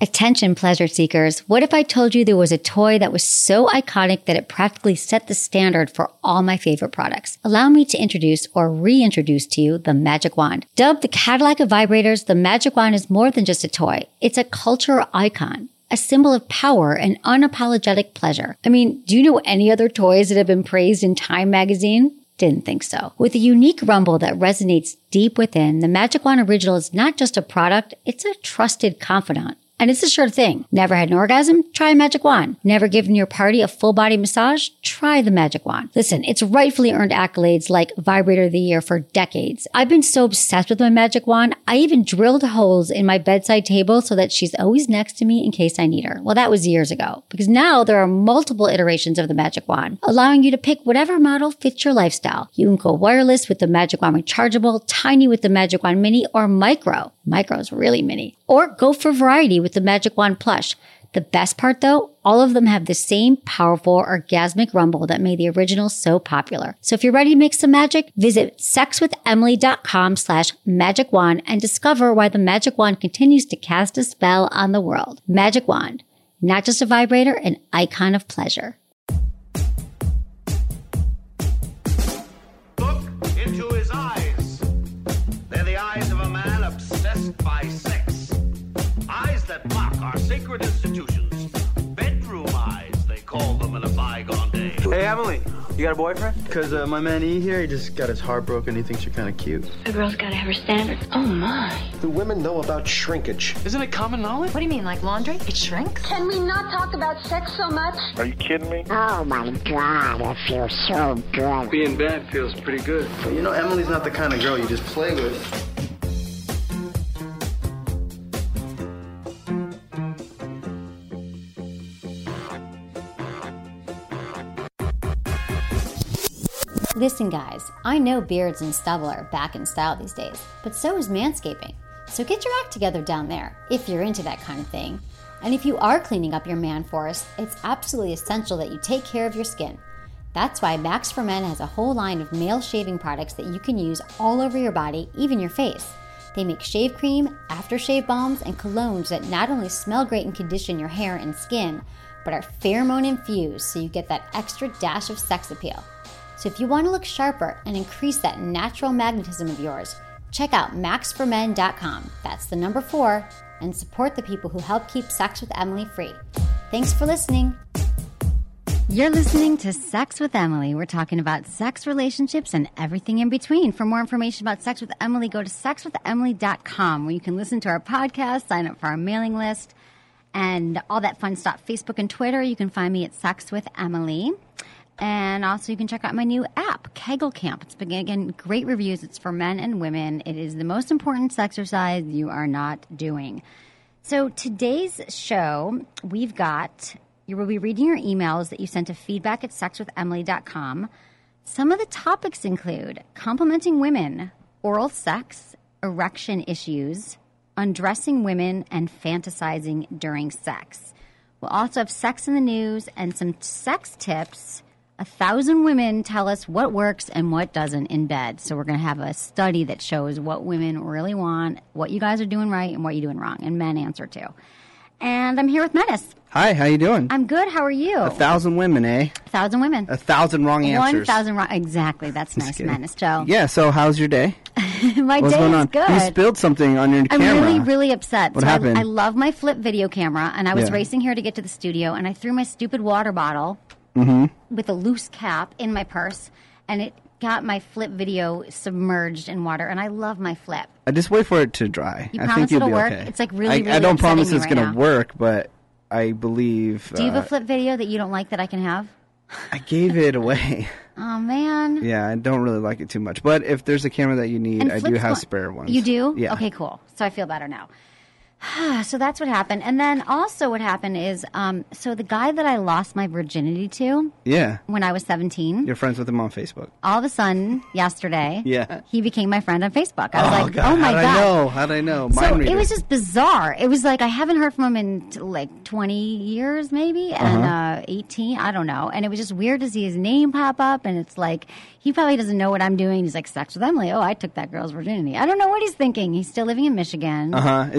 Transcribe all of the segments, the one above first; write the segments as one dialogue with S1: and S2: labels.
S1: Attention, pleasure seekers. What if I told you there was a toy that was so iconic that it practically set the standard for all my favorite products? Allow me to introduce or reintroduce to you the Magic Wand. Dubbed the Cadillac of vibrators, the Magic Wand is more than just a toy. It's a cultural icon, a symbol of power and unapologetic pleasure. I mean, do you know any other toys that have been praised in Time magazine? Didn't think so. With a unique rumble that resonates deep within, the Magic Wand Original is not just a product, it's a trusted confidant. And it's a sure thing. Never had an orgasm? Try a Magic Wand. Never given your party a full body massage? Try the Magic Wand. Listen, it's rightfully earned accolades like Vibrator of the Year for decades. I've been so obsessed with my Magic Wand, I even drilled holes in my bedside table so that she's always next to me in case I need her. Well, that was years ago, because now there are multiple iterations of the Magic Wand, allowing you to pick whatever model fits your lifestyle. You can go wireless with the Magic Wand Rechargeable, tiny with the Magic Wand Mini, or micro. Micro is really mini. Or go for variety with the Magic Wand Plush. The best part though, all of them have the same powerful orgasmic rumble that made the original so popular. So if you're ready to make some magic, visit sexwithemily.com/magic wand and discover why the Magic Wand continues to cast a spell on the world. Magic Wand, not just a vibrator, an icon of pleasure.
S2: Look into his eyes. They're the eyes of a man obsessed by sex. Eyes that mock our sacred institutions. Bedroom eyes, they call them in a bygone day.
S3: Hey, Emily, you got a boyfriend? Because my man E here, he just got his heart broken. He thinks you're kind of cute.
S4: A girl's got to have her standards. Oh, my.
S5: Do women know about shrinkage?
S3: Isn't it common knowledge?
S4: What do you mean, like laundry? It shrinks?
S6: Can we not talk about sex so much?
S7: Are you kidding me?
S8: Oh my God, it feels so good.
S3: Being bad feels pretty good. But you know, Emily's not the kind of girl you just play with.
S1: Listen guys, I know beards and stubble are back in style these days, but so is manscaping. So get your act together down there, if you're into that kind of thing. And if you are cleaning up your man forest, it's absolutely essential that you take care of your skin. That's why Max for Men has a whole line of male shaving products that you can use all over your body, even your face. They make shave cream, aftershave balms, and colognes that not only smell great and condition your hair and skin, but are pheromone infused so you get that extra dash of sex appeal. So if you want to look sharper and increase that natural magnetism of yours, check out maxformen.com. That's the number 4, and support the people who help keep Sex with Emily free. Thanks for listening. You're listening to Sex with Emily. We're talking about sex, relationships, and everything in between. For more information about Sex with Emily, go to sexwithemily.com, where you can listen to our podcast, sign up for our mailing list, and all that fun stuff. Facebook and Twitter, you can find me at Sex with Emily. And also you can check out my new app, Kegel Camp. It's been, again, great reviews. It's for men and women. It is the most important exercise you are not doing. So today's show, you will be reading your emails that you sent to feedback@sexwithemily.com. Some of the topics include complimenting women, oral sex, erection issues, undressing women, and fantasizing during sex. We'll also have sex in the news and some sex tips. 1,000 women tell us what works and what doesn't in bed. So we're going to have a study that shows what women really want, what you guys are doing right and what you're doing wrong. And men answer too. And I'm here with Menace.
S9: Hi, how you doing?
S1: I'm good. How are you?
S9: 1,000 women, eh?
S1: 1,000 women.
S9: 1,000 wrong answers.
S1: 1,000 wrong. Exactly. That's nice, Menace. Joe.
S9: Yeah, so how's your day?
S1: My
S9: What's
S1: day
S9: going
S1: is
S9: on?
S1: good.
S9: You spilled something on your camera.
S1: I'm really, really upset.
S9: What happened?
S1: I love my flip video camera, and I was racing here to get to the studio, and I threw my stupid water bottle with a loose cap in my purse, and it got my flip video submerged in water, and I love my flip.
S9: I just wait for it to dry.
S1: You
S9: I
S1: promise
S9: think you'll
S1: it'll
S9: be
S1: work?
S9: okay.
S1: It's like really
S9: I don't promise
S1: upsetting
S9: it's
S1: me
S9: going
S1: right
S9: to
S1: now.
S9: work, but I believe...
S1: Do you have a flip video that you don't like that I can have?
S9: I gave it away.
S1: Oh, man.
S9: Yeah, I don't really like it too much. But if there's a camera that you need,
S1: And
S9: I do
S1: Flip's
S9: have spare ones.
S1: You do?
S9: Yeah.
S1: Okay, cool. So I feel better now. So that's what happened. And then also what happened is, so the guy that I lost my virginity to when I was 17.
S9: You're friends with him on Facebook.
S1: All of a sudden, yesterday, he became my friend on Facebook. I was like,
S9: God,
S1: oh my God.
S9: How'd I know?
S1: So
S9: Mind reader.
S1: it was just bizarre. It was like I haven't heard from him in like 20 years maybe, and 18, I don't know. And it was just weird to see his name pop up, and it's like, he probably doesn't know what I'm doing. He's like, Sex with Emily. Oh, I took that girl's virginity. I don't know what he's thinking. He's still living in Michigan.
S9: Is he married?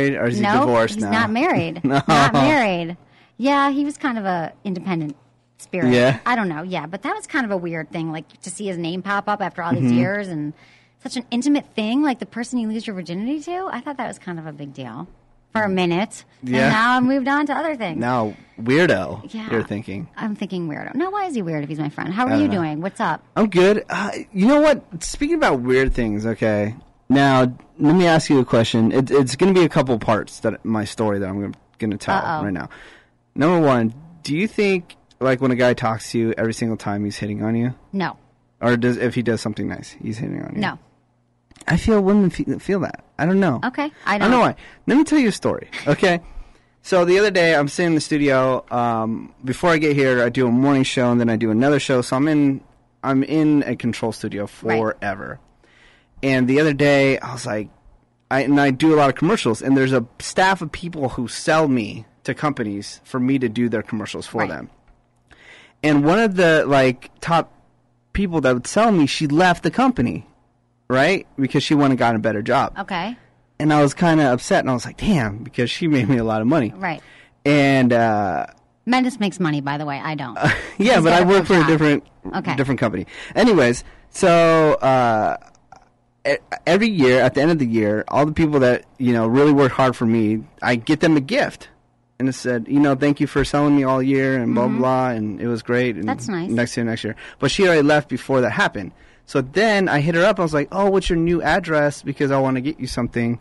S9: married or is he divorced
S1: he's
S9: now?
S1: not married.
S9: No.
S1: Not married. Yeah, he was kind of a independent spirit.
S9: Yeah.
S1: I don't know. Yeah, but that was kind of a weird thing, like to see his name pop up after all these years and such an intimate thing, like the person you lose your virginity to. I thought that was kind of a big deal for a minute.
S9: Yeah.
S1: And now I've moved on to other things.
S9: Now, weirdo,
S1: Yeah.
S9: you're thinking.
S1: I'm thinking weirdo. No, why is he weird if he's my friend? How are you doing? What's up?
S9: I'm good. You know what? Speaking about weird things, okay. Now, let me ask you a question. It's going to be a couple parts that my story that I'm going to tell right now. Number one, do you think like when a guy talks to you every single time he's hitting on you?
S1: No.
S9: Or if he does something nice, he's hitting on you?
S1: No.
S9: I feel women feel that. I don't know.
S1: Okay.
S9: I don't know why. Let me tell you a story, okay? So the other day, I'm sitting in the studio. Before I get here, I do a morning show, and then I do another show. So I'm in a control studio forever. Right. And the other day, I was like, I do a lot of commercials, and there's a staff of people who sell me to companies for me to do their commercials for them. And one of the top people that would sell me, she left the company, right? Because she went and got a better job.
S1: Okay.
S9: And I was kind of upset, and I was like, damn, because she made me a lot of money.
S1: Right.
S9: And
S1: Mendes makes money, by the way. I don't.
S9: yeah, but I work for a different company. Anyways, so every year, at the end of the year, all the people that, really work hard for me, I get them a gift. And it said, thank you for selling me all year and blah, blah, blah, and it was great. And
S1: that's nice.
S9: Next year. But she already left before that happened. So then I hit her up. I was like, oh, what's your new address? Because I want to get you something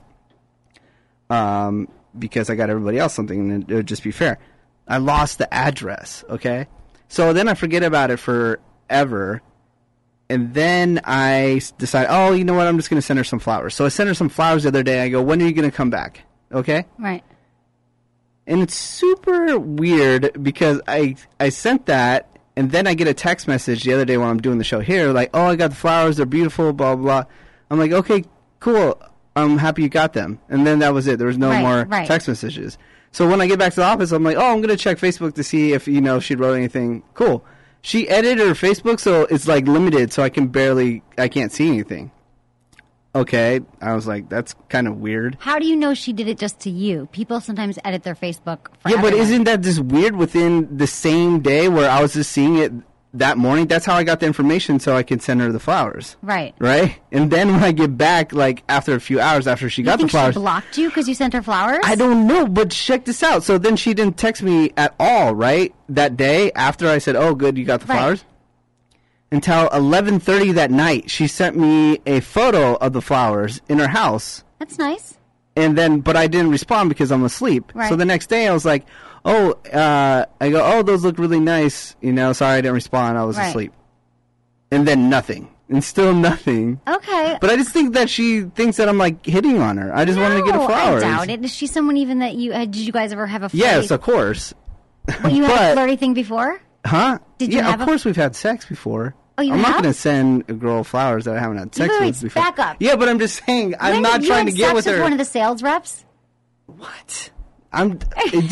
S9: because I got everybody else something, and it would just be fair. I lost the address, okay? So then I forget about it forever. And then I decide, oh, you know what? I'm just going to send her some flowers. So I sent her some flowers the other day. I go, when are you going to come back? Okay?
S1: Right.
S9: And it's super weird because I sent that, and then I get a text message the other day when I'm doing the show here, like, oh, I got the flowers. They're beautiful, blah, blah, blah. I'm like, okay, cool. I'm happy you got them. And then that was it. There was no more text messages. So when I get back to the office, I'm like, oh, I'm going to check Facebook to see if, she wrote anything. Cool. She edited her Facebook, so it's, limited, so I can't see anything. Okay. I was like, that's kind of weird.
S1: How do you know she did it just to you? People sometimes edit their Facebook for
S9: Yeah, but
S1: everyone.
S9: isn't that just weird within the same day where I was just seeing it that morning? That's how I got the information so I could send her the flowers.
S1: Right.
S9: Right? And then when I get back, after a few hours after she got the flowers.
S1: She blocked you because you sent her flowers?
S9: I don't know, but check this out. So then she didn't text me at all, right? That day after I said, oh, good, you got the flowers? Until 11:30 that night, she sent me a photo of the flowers in her house.
S1: That's nice.
S9: And then, but I didn't respond because I'm asleep.
S1: Right.
S9: So the next day I was like, I go, oh, those look really nice. Sorry I didn't respond. I was asleep. And then nothing. And still nothing.
S1: Okay.
S9: But I just think that she thinks that I'm hitting on her. I just wanted to get her flowers.
S1: I doubt it. Is she someone even that you, did you guys ever have a flirt?
S9: Yes, of course.
S1: Well, you had a flirty thing before?
S9: Huh?
S1: Did you have
S9: of course we've had sex before.
S1: Oh, you
S9: I'm
S1: have?
S9: not going to send a girl flowers that I haven't had sex with before.
S1: Back up.
S9: Yeah, but I'm just saying, I'm not trying to get with her.
S1: You had sex with one of the sales reps?
S9: What? How do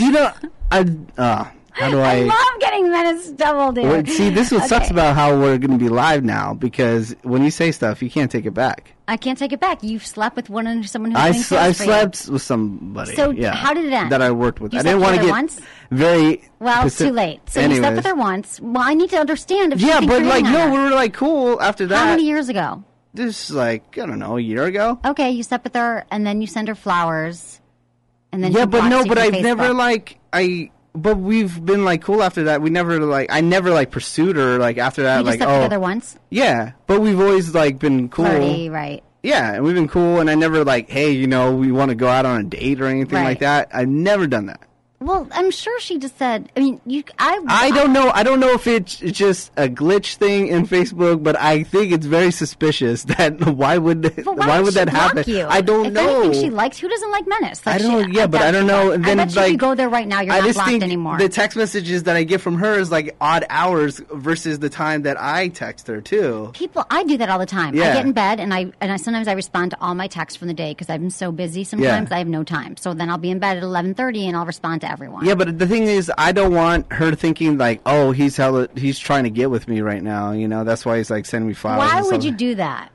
S1: I love getting Menace double, dude.
S9: Well, see, this is what sucks about how we're going to be live now, because when you say stuff, you can't take it back.
S1: I can't take it back. You've slept with someone who's
S9: I
S1: doing sales for
S9: slept with somebody.
S1: So how did it end?
S9: That I worked with.
S1: You
S9: I didn't want to get
S1: once?
S9: very.
S1: Well, it's too late. So
S9: Anyways.
S1: you slept with her once. Well, I need to understand if she thinks
S9: but
S1: you're hitting on her.
S9: we were cool after that.
S1: How many years ago?
S9: This is I don't know, a year ago.
S1: Okay, you slept with her, and then you send her flowers, and then
S9: yeah,
S1: she
S9: but
S1: blocks
S9: no,
S1: you
S9: but
S1: from
S9: I've
S1: Facebook.
S9: never But we've been cool after that. We never I never pursued her after that.
S1: You just slept together once.
S9: Yeah, but we've always been cool.
S1: Flirty, right?
S9: Yeah, and we've been cool, and I never hey, we want to go out on a date or anything like that. I've never done that.
S1: Well, I'm sure she just said. I mean,
S9: I don't know. I don't know if it's just a glitch thing in Facebook, but I think it's very suspicious that why would that happen?
S1: You?
S9: I don't know.
S1: If anything she likes, who doesn't like Menace?
S9: I don't. But I don't know. And then
S1: I bet you if you go there right now, you're not blocked anymore.
S9: The text messages that I get from her is odd hours versus the time that I text her too.
S1: I do that all the time.
S9: Yeah.
S1: I get in bed and I sometimes I respond to all my texts from the day because I've been so busy. Sometimes I have no time. So then I'll be in bed at 11:30 and I'll respond to everyone.
S9: Yeah, but the thing is, I don't want her thinking oh, he's trying to get with me right now. That's why he's sending me flowers.
S1: Why would you do that?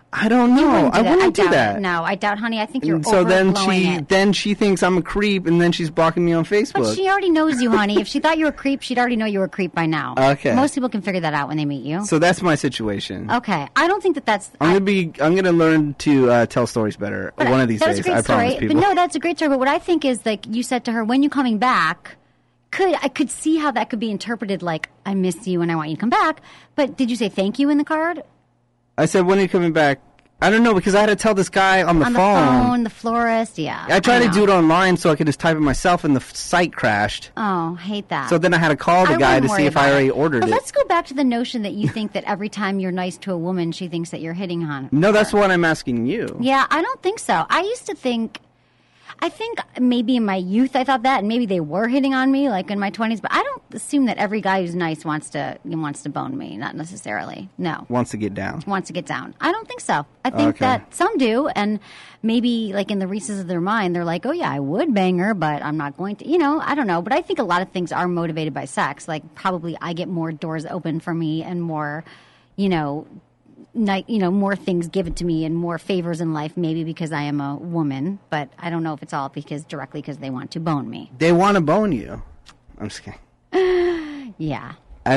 S9: I don't know. I wouldn't do
S1: doubt
S9: that.
S1: it. No, I doubt, honey. I think you're
S9: So
S1: overblowing
S9: then
S1: it.
S9: she thinks I'm a creep, and then she's blocking me on Facebook.
S1: But she already knows you, honey. If she thought you were a creep, she'd already know you were a creep by now.
S9: Okay.
S1: Most people can figure that out when they meet you.
S9: So that's my situation.
S1: Okay. I don't think that that's...
S9: I'm gonna learn to tell stories better one of these
S1: that was
S9: days.
S1: a great
S9: I promise
S1: story.
S9: people.
S1: But no, that's a great story. But what I think is, like, you said to her, when you coming back... I could see how that could be interpreted like, I miss you and I want you to come back. But did you say thank you in the card?
S9: I said, when are you coming back? I don't know, because I had to tell this guy on the phone.
S1: The florist, yeah.
S9: I tried to do it online so I could just type it myself, and the site crashed.
S1: Oh, hate that.
S9: So then I had to call the guy to see if I already ordered
S1: but
S9: it.
S1: Let's go back to the notion that you think that every time you're nice to a woman, she thinks that you're hitting on her.
S9: No, that's what I'm asking you.
S1: Yeah, I don't think so. I used to think... I think maybe in my youth I thought that, and maybe they were hitting on me, like in my 20s. But I don't assume that every guy who's nice wants to bone me. Not necessarily. No.
S9: Wants to get down.
S1: Wants to get down. I don't think so. I think that some do, and maybe like in the recesses of their mind, they're like, oh yeah, I would bang her, but I'm not going to. I don't know. But I think a lot of things are motivated by sex. Like probably I get more doors open for me and more, more things given to me and more favors in life, maybe because I am a woman, but I don't know if it's all directly because they want to bone me.
S9: They want to bone you. I'm just kidding.
S1: Yeah.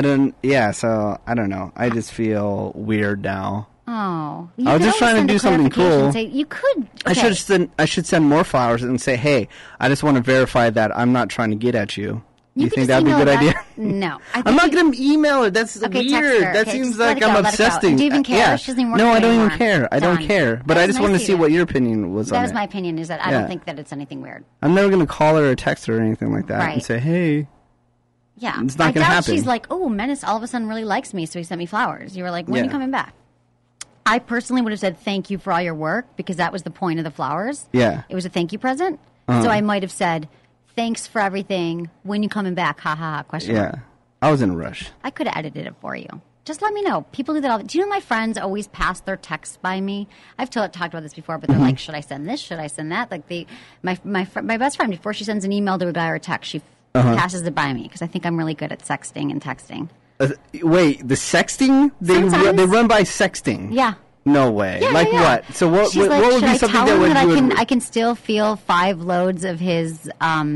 S9: So I don't know. I just feel weird now.
S1: Oh.
S9: I was just trying to do something cool.
S1: You could. Okay.
S9: I should send more flowers and say, hey, I just want to verify that I'm not trying to get at you. You think that'd be a good idea?
S1: No.
S9: I'm not going to email her. That's weird. That seems like I'm obsessing.
S1: Do you even care?
S9: Yeah.
S1: She doesn't even work
S9: No, I don't
S1: anymore.
S9: even care. I don't care. But I just wanted to see what your opinion was on it.
S1: That was my opinion, is that I don't think that it's anything weird.
S9: I'm never going to call her or text her or anything like that
S1: Right.
S9: and say, hey.
S1: Yeah.
S9: It's not going to happen.
S1: She's like, oh, Menace all of a sudden really likes me, so he sent me flowers. You were like, when are you coming back? I personally would have said thank you for all your work because that was the point of the flowers. Yeah. It was a thank you present. So I might have said, thanks for everything. When you coming back? Ha ha ha. Question mark.
S9: Yeah. I was in a rush.
S1: I could have edited it for you. Just let me know. People do that all the time. Do you know my friends always pass their texts by me? I've talked about this before, but they're like, should I send this? Should I send that? Like my best friend, before she sends an email to a guy or a text, she passes it by me because I think I'm really good at sexting and texting.
S9: Wait, the sexting? They run by sexting?
S1: Yeah.
S9: No way.
S1: Yeah,
S9: like
S1: yeah.
S9: what? So what
S1: She's like,
S9: would be something that would
S1: I can still feel 5 loads of his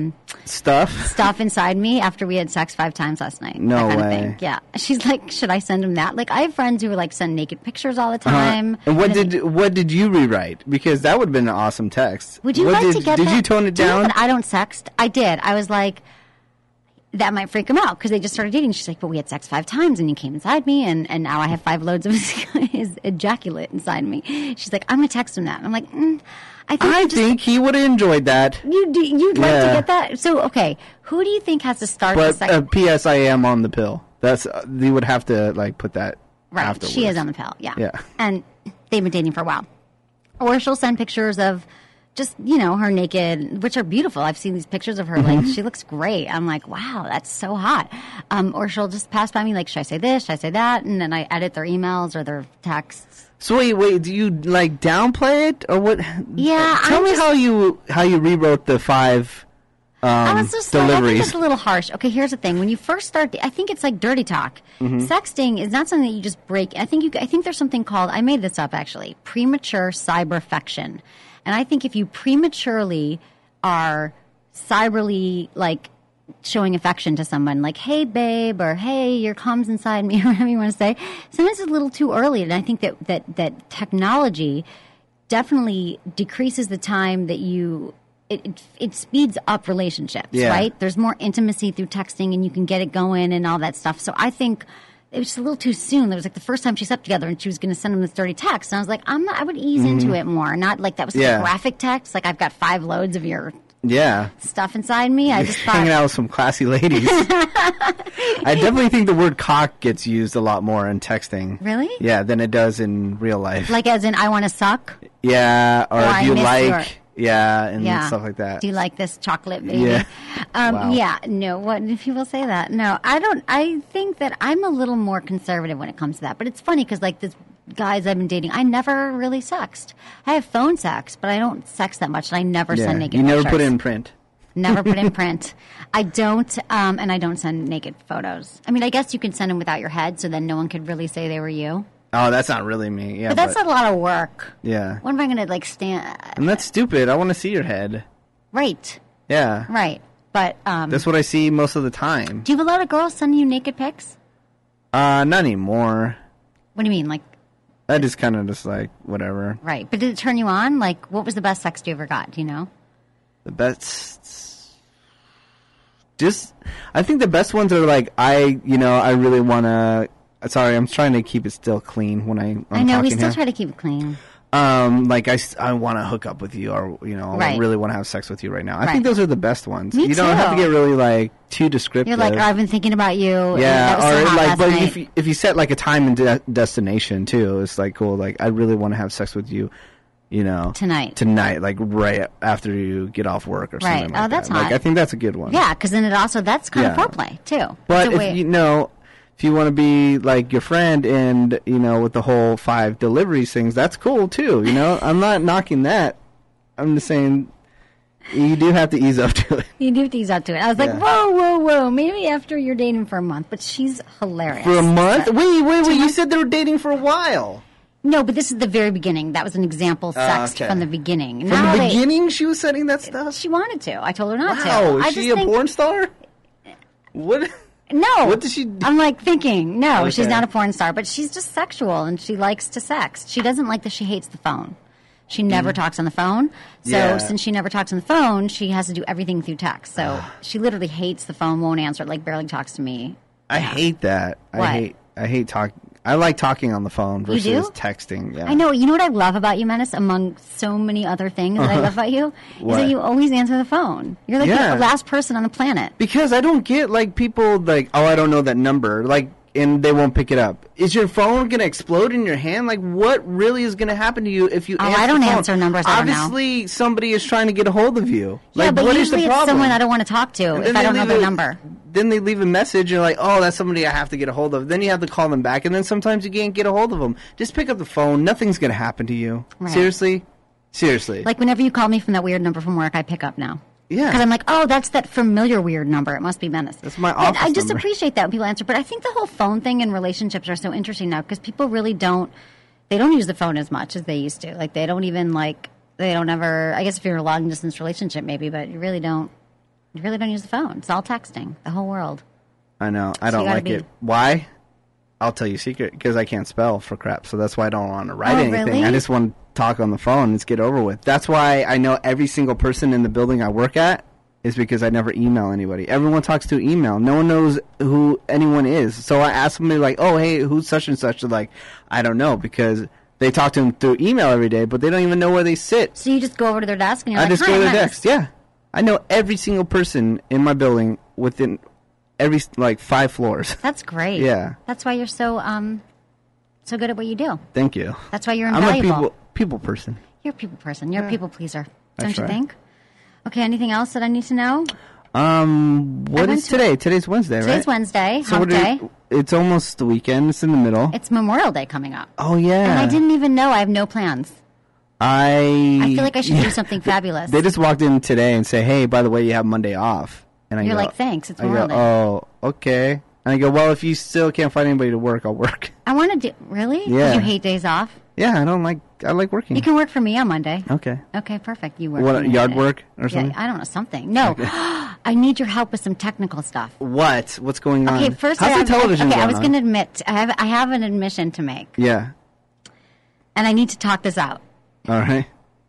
S9: stuff
S1: inside me after we had sex 5 times last night.
S9: No
S1: that kind
S9: way.
S1: Of thing. Yeah. She's like, should I send him that? Like I have friends who like send naked pictures all the time.
S9: And what did you rewrite? Because that would have been an awesome text.
S1: Would you like to get
S9: Did
S1: that?
S9: you tone it
S1: Do you know
S9: down?
S1: that I don't sext. I did. I was like, that might freak him out because they just started dating. She's like, but we had sex 5 times and he came inside me and now I have 5 loads of his ejaculate inside me. She's like, I'm going to text him that. And I'm like, I
S9: think he would have enjoyed that.
S1: You'd like to get that? So, okay, who do you think has to start the
S9: But
S1: second?
S9: P.S. I am on the pill. That's you would have to like put that
S1: Right,
S9: afterwards.
S1: she is on the pill, yeah.
S9: Yeah.
S1: And they've been dating for a while. Or she'll send pictures of just, her naked, which are beautiful. I've seen these pictures of her, like, she looks great. I'm like, wow, that's so hot. Or she'll just pass by me, like, should I say this, should I say that? And then I edit their emails or their texts.
S9: So wait, do you, like, downplay it? Or what?
S1: Yeah,
S9: Tell me how you rewrote the 5
S1: I was just
S9: deliveries.
S1: like, I think it's a little harsh. Okay, here's the thing. When you first start, I think it's like dirty talk. Sexting is not something that you just break. I think there's something called, I made this up actually, premature cyberfection. And I think if you prematurely are cyberly, like, showing affection to someone, like, hey, babe, or hey, your cum's inside me, or whatever you want to say, sometimes it's a little too early. And I think that technology definitely decreases the time that it speeds up relationships, right? There's more intimacy through texting and you can get it going and all that stuff. So I think it was just a little too soon. It was like the first time she slept together and she was going to send him this dirty text. And I was like, I would ease into it more. Not like that was a graphic text. Like I've got 5 loads of your stuff inside me. I just thought.
S9: Hanging out with some classy ladies. I definitely think the word cock gets used a lot more in texting.
S1: Really?
S9: Yeah, than it does in real life.
S1: Like as in, I want to suck?
S9: Yeah, or
S1: I
S9: if you
S1: miss
S9: like. And stuff like that.
S1: Do you like this chocolate baby?
S9: Yeah.
S1: Wow. Yeah. No. What do people say that? No, I don't. I think that I'm a little more conservative when it comes to that. But it's funny because like this guys I've been dating, I never really sexed. I have phone sex, but I don't sex that much. And I never send naked.
S9: You never
S1: pictures.
S9: put it in print.
S1: Never put in print. I don't, and I don't send naked photos. I mean, I guess you can send them without your head, so then no one could really say they were you.
S9: Oh, that's not really me. Yeah,
S1: But that's a lot of work.
S9: Yeah.
S1: What am I going to, like, stand...
S9: And that's stupid. I want to see your head.
S1: Right.
S9: Yeah.
S1: Right. But,
S9: That's what I see most of the time.
S1: do you have a lot of girls sending you naked pics?
S9: Not anymore.
S1: What do you mean? Like,
S9: I just kind of just like, whatever.
S1: right. But did it turn you on? Like, what was the best sex you ever got? Do you know?
S9: The best... I think the best ones are like, I really want to... Sorry, I'm trying to keep it still clean when I'm
S1: I know, we
S9: talking
S1: still
S9: here.
S1: try to keep it clean.
S9: Like I want to hook up with you, or I
S1: Right.
S9: really want to have sex with you right now. I
S1: Right.
S9: think those are the best ones.
S1: Me
S9: You don't have to
S1: too.
S9: get really like too descriptive.
S1: You're like, oh, I've been thinking about you. and
S9: yeah,
S1: that was so
S9: or
S1: hot
S9: like,
S1: last
S9: but
S1: night.
S9: if you set like a time and destination too, it's like cool. Like I really want to have sex with you,
S1: Tonight,
S9: like right after you get off work or something.
S1: Right.
S9: Like
S1: Oh, that's
S9: that. Like,
S1: hot.
S9: I think that's a good one.
S1: Yeah, because then that's kind of
S9: Yeah.
S1: foreplay, too.
S9: But
S1: It's a way-
S9: if you want to be like your friend and with the whole 5 deliveries things, that's cool too. I'm not knocking that. I'm just saying you do have to ease up to it.
S1: You do tease out to it. I was like,
S9: Yeah.
S1: whoa. Maybe after you're dating for a month, but she's hilarious.
S9: For a month?
S1: But-
S9: Wait. You
S1: months?
S9: said they were dating for a while.
S1: No, but this is the very beginning. That was an example sex
S9: okay.
S1: from the beginning.
S9: From
S1: Now
S9: the
S1: they-
S9: beginning, she was setting that stuff.
S1: She wanted to. I told her not to.
S9: Wow,
S1: I
S9: is she
S1: just
S9: a
S1: think,
S9: porn star? What?
S1: No.
S9: What does she do?
S1: I'm like thinking, no, she's
S9: Okay.
S1: not a porn star, but she's just sexual and she likes to sex. She doesn't like that she hates the phone. She never talks on the phone. So
S9: Yeah.
S1: since she never talks on the phone, she has to do everything through text. So she literally hates the phone, won't answer it, like barely talks to me.
S9: I hate that.
S1: What?
S9: I hate talking. I like talking on the phone versus
S1: do?
S9: texting. Yeah.
S1: I know. You know what I love about you, Menace, among so many other things that I love about you? Is
S9: What?
S1: that you always answer the phone. You're like
S9: Yeah.
S1: the last person on the planet.
S9: Because I don't get like people like, oh, I don't know that number, like, and they won't pick it up. Is your phone gonna explode in your hand? Like, what really is gonna happen to you if you?
S1: Oh,
S9: answer
S1: I don't
S9: the phone?
S1: answer numbers I don't know.
S9: Obviously, somebody is trying to get a hold of you.
S1: Yeah,
S9: Like,
S1: but
S9: what is
S1: usually
S9: the
S1: it's
S9: problem?
S1: someone I don't want to talk to
S9: And
S1: if
S9: then
S1: I
S9: they
S1: don't know
S9: leave
S1: their
S9: a-
S1: number.
S9: Then they leave a message, and you're like, oh, that's somebody I have to get a hold of. Then you have to call them back, and then sometimes you can't get a hold of them. Just pick up the phone. Nothing's gonna happen to you.
S1: Right.
S9: Seriously.
S1: Like whenever you call me from that weird number from work, I pick up now.
S9: Yeah.
S1: Because I'm like, oh, that's that familiar weird number. It must be Menace.
S9: That's my
S1: But
S9: office
S1: I just
S9: number.
S1: appreciate that when people answer. But I think the whole phone thing and relationships are so interesting now because people really don't use the phone as much as they used to. Like they don't ever, I guess if you're in a long distance relationship maybe, but you really don't use the phone. It's all texting, the whole world.
S9: I know. I
S1: So
S9: don't
S1: you gotta
S9: like
S1: be-
S9: it. Why? I'll tell you a secret. Because I can't spell for crap. So that's why I don't want to write
S1: Oh,
S9: anything.
S1: really?
S9: I just want to talk on the phone and just get over with. That's why I know every single person in the building I work at is because I never email anybody. Everyone talks through email. No one knows who anyone is. So I ask somebody like, oh, hey, who's such and such? They're like, I don't know, because they talk to them through email every day, but they don't even know where they sit.
S1: So you just go over to their desk and you're
S9: I
S1: like,
S9: just
S1: hi,
S9: go to their
S1: Menace.
S9: desk. Yeah. I know every single person in my building within every, 5 floors.
S1: That's great.
S9: Yeah.
S1: That's why you're so good at what you do.
S9: Thank you.
S1: That's why you're
S9: I'm
S1: invaluable.
S9: a people person.
S1: You're a people person. You're a people pleaser. Don't
S9: That's
S1: you
S9: right.
S1: think? Okay, anything else that I need to know?
S9: What
S1: went
S9: is
S1: to-
S9: today? Today's Wednesday, right?
S1: Today's Wednesday,
S9: So
S1: hump
S9: what
S1: day.
S9: it's almost the weekend. It's in the middle.
S1: It's Memorial Day coming up.
S9: Oh yeah.
S1: And I didn't even know. I have no plans. I feel like I should do something fabulous.
S9: They just walked in today and say, "Hey, by the way, you have Monday off." And
S1: You're
S9: go,
S1: like, "Thanks, it's
S9: I go,
S1: Memorial Day."
S9: "Oh, okay." And I go, "Well, if you still can't find anybody to work, I'll work."
S1: I want to do... Really? 'Cause
S9: Yeah.
S1: you hate days off?
S9: Yeah, I like working.
S1: You can work for me on Monday.
S9: Okay.
S1: Okay, perfect. You work
S9: What,
S1: for me
S9: yard
S1: Monday.
S9: work or something?
S1: Yeah, I don't know, something. No. I need your help with some technical stuff.
S9: What? What's going on?
S1: Okay, first
S9: How's
S1: I
S9: the
S1: have,
S9: television
S1: okay, I
S9: going
S1: was
S9: on?
S1: going to admit I have an admission to make.
S9: Yeah.
S1: And I need to talk this out.
S9: All right.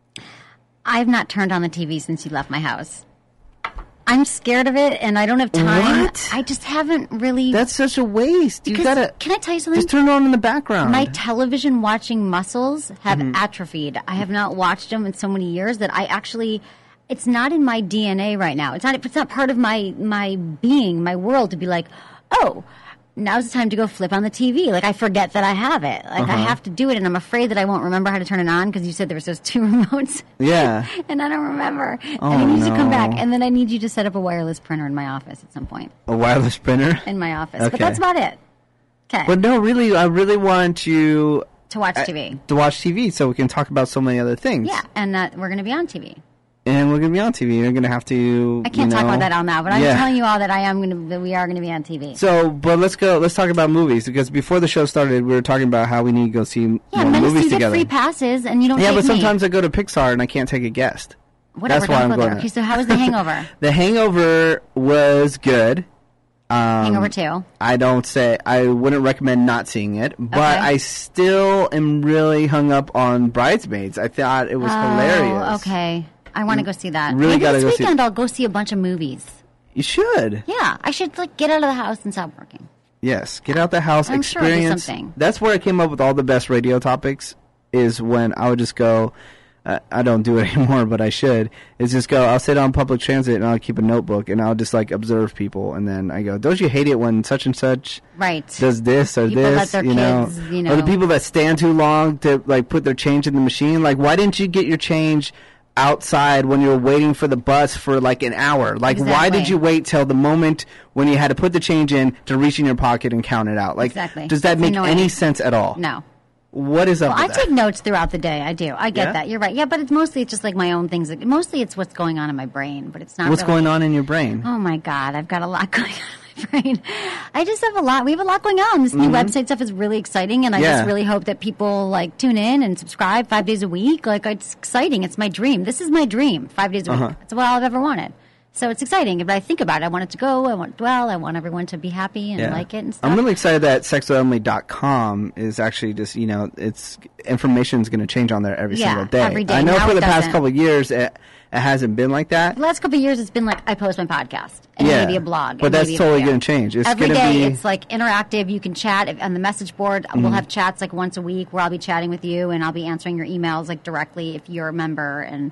S1: I have not turned on the TV since you left my house. I'm scared of it, and I don't have time.
S9: What?
S1: I just haven't really.
S9: That's such a waste. You
S1: because,
S9: gotta
S1: Can I tell you something?
S9: just turn it on in the background.
S1: My television watching muscles have
S9: Mm-hmm.
S1: atrophied. I have not watched them in so many years that I actually. It's not in my DNA right now. It's not part of my being, my world to be like, oh, now's the time to go flip on the TV. Like I forget that I have it. Like I have to do it, and I'm afraid that I won't remember how to turn it on because you said there was those 2 remotes.
S9: Yeah.
S1: And I don't remember.
S9: Oh,
S1: and I need you to come
S9: no.
S1: back. And then I need you to set up a wireless printer in my office at some point.
S9: A wireless printer.
S1: In my office.
S9: Okay.
S1: But that's about it. Okay.
S9: But no, really, I really want you
S1: To watch TV.
S9: to watch TV so we can talk about so many other things.
S1: Yeah. And we're going to be on TV.
S9: And we're going to be on TV. You're going to have to.
S1: I can't talk about that on now, but I'm telling you all that we are going to be on TV.
S9: So, but let's talk about movies, because before the show started, we were talking about how we need to go see more movies
S1: you
S9: together.
S1: Get free passes, and you don't.
S9: Yeah,
S1: take
S9: but sometimes
S1: me.
S9: I go to Pixar and I can't take a guest.
S1: Whatever.
S9: That's why I'm going.
S1: Okay, so how was The Hangover?
S9: The Hangover was good.
S1: Hangover 2.
S9: I wouldn't recommend not seeing it, but I still am really hung up on Bridesmaids. I thought it was hilarious.
S1: Okay. I want to go see that.
S9: Really
S1: got to
S9: go
S1: this weekend I'll go see a bunch of movies.
S9: You should.
S1: Yeah, I should get out of the house and stop working.
S9: Yes, get out the house,
S1: I'm
S9: experience.
S1: Sure I'll do something.
S9: That's where I came up with all the best radio topics, is when I would just go, I don't do it anymore, but I should, is just go, I'll sit on public transit and I'll keep a notebook and I'll just observe people, and then I go, don't you hate it when such and such does this or
S1: people
S9: this,
S1: let their kids,
S9: or the people that stand too long to put their change in the machine, why didn't you get your change outside when you were waiting for the bus for an hour? Why did you wait till the moment when you had to put the change in to reach in your pocket and count it out?
S1: Exactly.
S9: Does that make any sense at all?
S1: No.
S9: What is up with
S1: I
S9: that?
S1: take notes throughout the day. I do. I get that. You're right. Yeah, but it's mostly just my own things. Mostly it's what's going on in my brain, but it's not
S9: What's going on in your brain?
S1: Oh my God, I've got a lot going on in my brain. I just have a lot. We have a lot going on. This new website stuff is really exciting, and I just really hope that people tune in and subscribe 5 days a week. It's exciting. It's my dream. This is my dream. 5 days a week. It's what I've ever wanted. So it's exciting. If I think about it, I want it to go. I want it to dwell. I want everyone to be happy and like it and stuff.
S9: I'm really excited that sexwithemily.com is actually just, it's information is going to change on there every single day.
S1: Every day.
S9: I know
S1: now
S9: for the past couple of years it hasn't been like that.
S1: The last couple of years it's been I post my podcast and maybe a blog.
S9: But that's totally going to change. It's
S1: every day it's interactive. You can chat on the message board. We'll have chats once a week where I'll be chatting with you and I'll be answering your emails directly if you're a member, and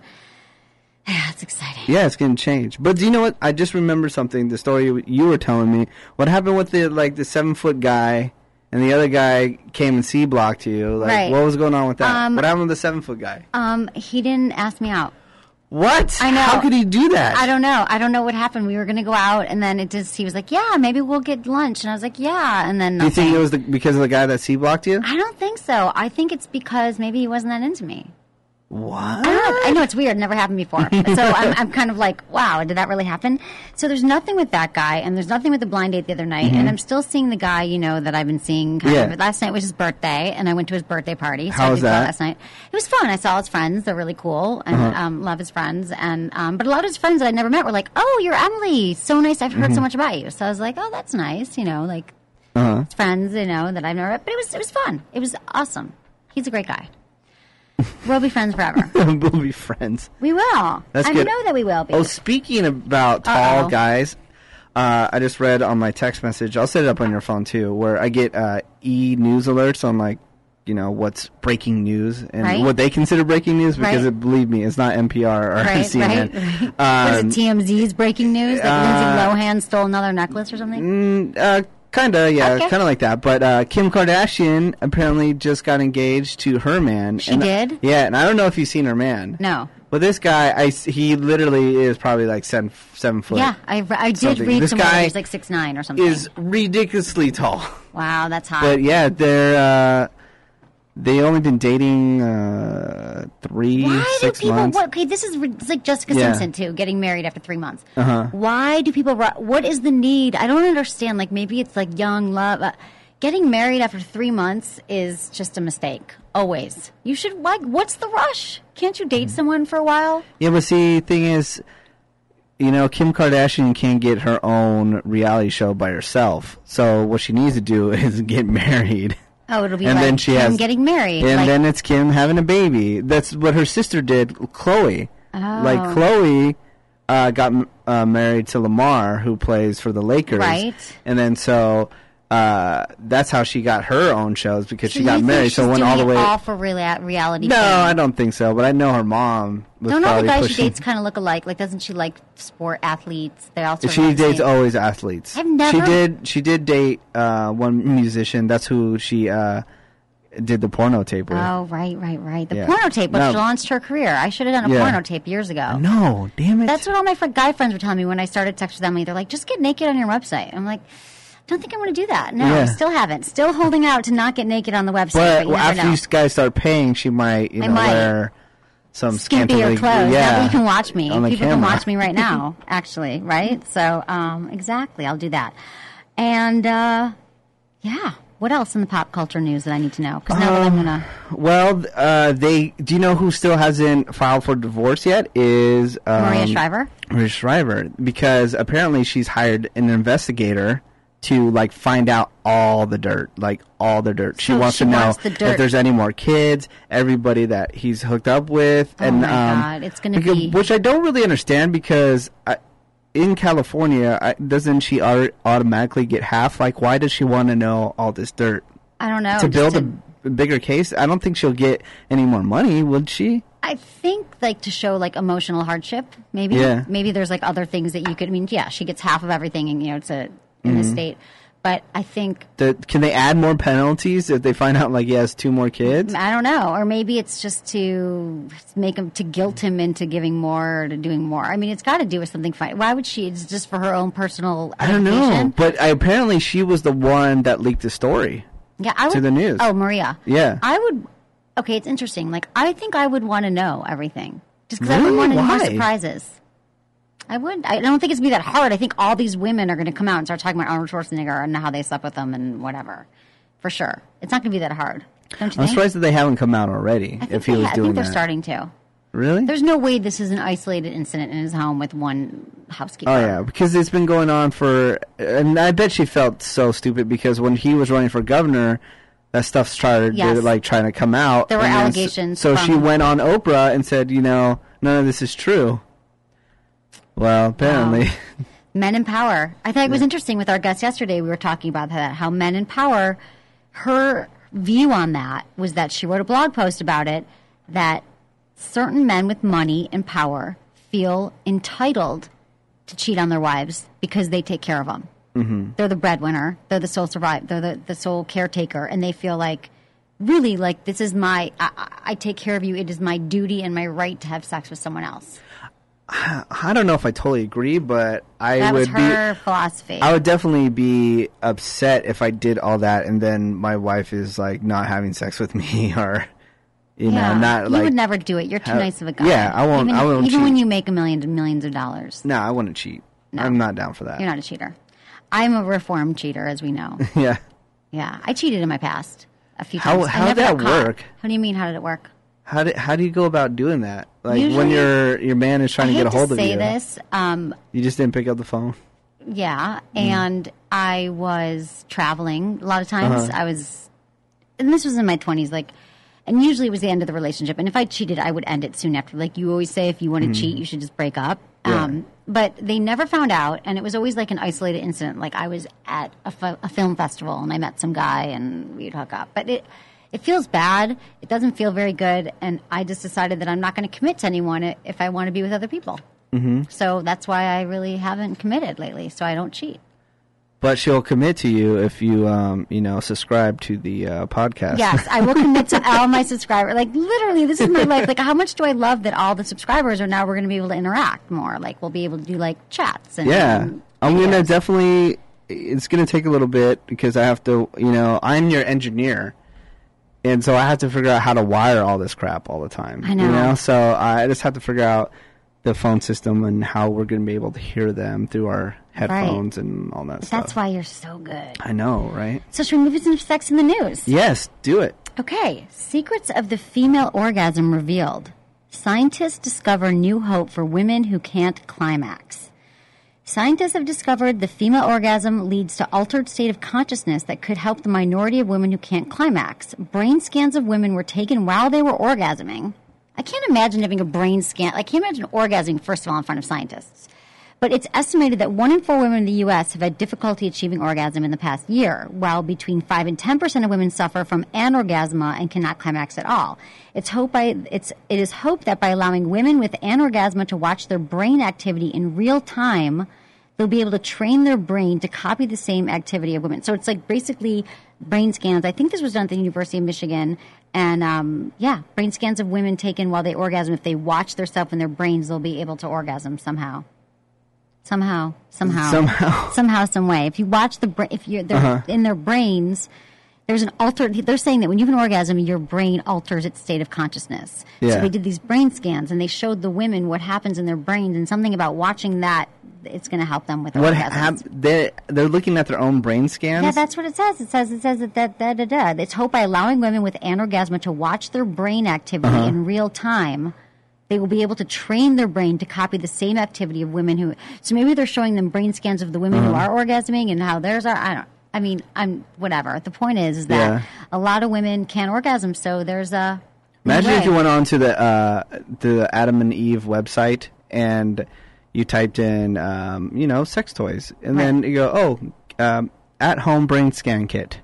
S1: yeah, it's exciting.
S9: Yeah, it's going to change. But do you know what? I just remember something, the story you were telling me. What happened with the 7-foot guy and the other guy came and C-blocked you?
S1: Right.
S9: What was going on with that? What happened with the 7-foot guy?
S1: He didn't ask me out.
S9: What?
S1: I know.
S9: How could he do that?
S1: I don't know. I don't know what happened. We were going to go out, and then he was like, yeah, maybe we'll get lunch. And I was like, yeah. And then
S9: Do you think it was because of the guy that C-blocked you?
S1: I don't think so. I think it's because maybe he wasn't that into me.
S9: What?
S1: I know it's weird. Never happened before. So I'm kind of wow, did that really happen? So there's nothing with that guy, and there's nothing with the blind date the other night. And I'm still seeing the guy, that I've been seeing kind of. Last night was his birthday, and I went to his birthday party. So
S9: How was that?
S1: Last night. It was fun. I saw his friends. They're really cool, and love his friends. And but a lot of his friends that I never met were like, "Oh, you're Emily. So nice. I've heard so much about you." So I was like, "Oh, that's nice." His friends, that I've never met. But it was fun. It was awesome. He's a great guy. We'll be friends forever.
S9: We'll be friends.
S1: We will.
S9: That's
S1: good. Know that we will be.
S9: Oh, speaking about tall guys, I just read on my text message, I'll set it up on your phone too, where I get e-news alerts on what's breaking news and what they consider breaking news, because believe me, it's not NPR or CNN.
S1: Right. Was it TMZ's breaking news? Lindsay Lohan stole another necklace or something?
S9: Kinda, yeah, kind of like that. But Kim Kardashian apparently just got engaged to her man.
S1: She did?
S9: Yeah, and I don't know if you've seen her man.
S1: No.
S9: But this guy, he literally is probably 7 foot.
S1: Yeah, I did read
S9: this
S1: somewhere
S9: guy
S1: he was 6'9" or something.
S9: Is ridiculously tall.
S1: Wow, that's hot.
S9: But yeah, they only been dating 6 months.
S1: Okay, this is it's like Jessica Simpson too, getting married after 3 months. Why do people? What is the need? I don't understand. Maybe it's young love. Getting married after 3 months is just a mistake. Always. You should what's the rush? Can't you date someone for a while?
S9: Yeah, but see, the thing is, Kim Kardashian can't get her own reality show by herself. So what she needs to do is get married.
S1: Oh, it'll be
S9: then
S1: Kim getting married.
S9: And then it's Kim having a baby. That's what her sister did, Khloe.
S1: Oh.
S9: Khloe got married to Lamar, who plays for the Lakers.
S1: Right.
S9: And then that's how she got her own shows, because she got married. So went all the way.
S1: All for reality.
S9: No,
S1: fame.
S9: I don't think so. But I know her mom was
S1: Don't all the guys
S9: pushing.
S1: she dates kind of look alike? Doesn't she like sport athletes? They also.
S9: She dates always athletes.
S1: I've never.
S9: She did date one musician. That's who she did the porno tape with.
S1: Oh, right. The porno tape, which launched her career. I should have done a porno tape years ago.
S9: No, damn it.
S1: That's what all my guy friends were telling me when I started Sex with Emily. They're like, just get naked on your website. I'm like, don't think I'm going to do that. No, still haven't. Still holding out to not get naked on the website.
S9: But after you guys start paying, she might, wear some
S1: skimpier clothes. Now that you can watch me.
S9: On the
S1: People
S9: camera.
S1: can watch me right now, actually, right? So, exactly, I'll do that. And, yeah. What else in the pop culture news that I need to know? Because now that I'm going to...
S9: Well, do you know who still hasn't filed for divorce yet? Is...
S1: Maria Shriver?
S9: Maria Shriver. Because apparently she's hired an investigator to, like, find out all the dirt. Like, all the dirt. She wants to know if there's any more kids, everybody that he's hooked up with.
S1: Oh, my God. It's going to be...
S9: Which I don't really understand because... in California, doesn't she automatically get half? Like, why does she want to know all this dirt?
S1: I don't know.
S9: To build a bigger case? I don't think she'll get any more money, would she?
S1: I think, like, to show, like, emotional hardship, maybe.
S9: Yeah.
S1: Maybe there's, like, other things that you could... I mean, yeah, she gets half of everything, and, you know, it's in the state. But I think...
S9: Can they add more penalties if they find out, like, he has 2 more kids?
S1: I don't know. Or maybe it's just to make him... to guilt him into giving more or to doing more. I mean, it's got to do with something fine. Why would she... It's just for her own personal
S9: I don't know. But apparently she was the one that leaked the story to the news.
S1: Oh, Maria.
S9: Yeah.
S1: I would... Okay, it's interesting. Like, I think I would want to know everything. Just because
S9: Really?
S1: I would want any more
S9: Why?
S1: surprises. I would. I don't think it's going to be that hard. I think all these women are going to come out and start talking about Arnold Schwarzenegger and how they slept with them and whatever. For sure. It's not going to be that hard. Don't you
S9: I'm
S1: think?
S9: surprised that they haven't come out already if he was
S1: I
S9: doing
S1: think they're
S9: that.
S1: starting to.
S9: Really?
S1: There's no way this is an isolated incident in his home with one housekeeper.
S9: Oh, yeah, because it's been going on for... And I bet she felt so stupid because when he was running for governor, that stuff started trying to come out.
S1: There were
S9: and then
S1: allegations
S9: So
S1: from-
S9: she went on Oprah and said, you know, none of this is true. Well, apparently...
S1: Men in power. I thought it was interesting with our guest yesterday. We were talking about that, how men in power, her view on that was that she wrote a blog post about it, that certain men with money and power feel entitled to cheat on their wives because they take care of them. Mm-hmm. They're the breadwinner. They're the sole survivor. They're the sole caretaker. And they feel like, really, like, this is I take care of you. It is my duty and my right to have sex with someone else.
S9: I don't know if I totally agree, but
S1: That was her philosophy.
S9: I would definitely be upset if I did all that and then my wife is, like, not having sex with me or... You know, not like...
S1: You would never do it. You're too nice of a guy.
S9: Yeah, I won't
S1: Even
S9: cheat.
S1: when you make millions of dollars.
S9: No, I wouldn't cheat.
S1: No.
S9: I'm not down for that.
S1: You're not a cheater. I'm a reformed cheater, as we know.
S9: Yeah.
S1: Yeah. I cheated in my past a few times.
S9: How
S1: I
S9: did
S1: never
S9: that
S1: got caught.
S9: work?
S1: How do you mean, how did it work?
S9: How do you go about doing that? Like, when
S1: Usually-
S9: your man is trying to get a hold of you.
S1: I hate to say this.
S9: You just didn't pick up the phone?
S1: Yeah. And I was traveling. A lot of times I was... And this was in my 20s, like... And usually it was the end of the relationship. And if I cheated, I would end it soon after. Like you always say, if you want to cheat, you should just break up.
S9: Yeah.
S1: But they never found out. And it was always like an isolated incident. Like I was at a film festival and I met some guy and we'd hook up. But it feels bad. It doesn't feel very good. And I just decided that I'm not going to commit to anyone if I want to be with other people. Mm-hmm. So that's why I really haven't committed lately. So I don't cheat.
S9: But she'll commit to you if you, subscribe to the podcast.
S1: Yes, I will commit to all my subscribers. Like, literally, this is my life. Like, how much do I love that all the subscribers are now we're going to be able to interact more. Like, we'll be able to do, like, chats. And,
S9: I'm going to
S1: videos.
S9: definitely... It's going to take a little bit because I have to, I'm your engineer. And so I have to figure out how to wire all this crap all the time.
S1: I know.
S9: So I just have to figure out the phone system and how we're going to be able to hear them through our headphones and all that stuff.
S1: That's why you're so good.
S9: I know, right?
S1: So should we move into sex in the news?
S9: Yes, do it.
S1: Okay. Secrets of the female orgasm revealed. Scientists discover new hope for women who can't climax. Scientists have discovered the female orgasm leads to altered state of consciousness that could help the minority of women who can't climax. Brain scans of women were taken while they were orgasming. I can't imagine having a brain scan. I can't imagine orgasming, first of all, in front of scientists. But it's estimated that 1 in 4 women in the U.S. have had difficulty achieving orgasm in the past year, while between 5 and 10% of women suffer from anorgasmia and cannot climax at all. It is hoped that by allowing women with anorgasmia to watch their brain activity in real time, they'll be able to train their brain to copy the same activity of women. So it's like basically brain scans. I think this was done at the University of Michigan. And, brain scans of women taken while they orgasm. If they watch themselves in their brains, they'll be able to orgasm somehow. Somehow, some way. If you watch if they're in their brains, There's an they're saying that when you have an orgasm, your brain alters its state of consciousness.
S9: Yeah.
S1: So they did these brain scans, and they showed the women what happens in their brains, and something about watching that, it's going to help them with orgasms.
S9: They're looking at their own brain scans?
S1: Yeah, that's what it says. It says that it's hoped by allowing women with anorgasm to watch their brain activity in real time, they will be able to train their brain to copy the same activity of women who... So maybe they're showing them brain scans of the women who are orgasming and how theirs are. I'm whatever. The point is that a lot of women can't orgasm, so there's a...
S9: Imagine if you went on to the Adam and Eve website and you typed in, sex toys, and then you go, at-home brain scan kit.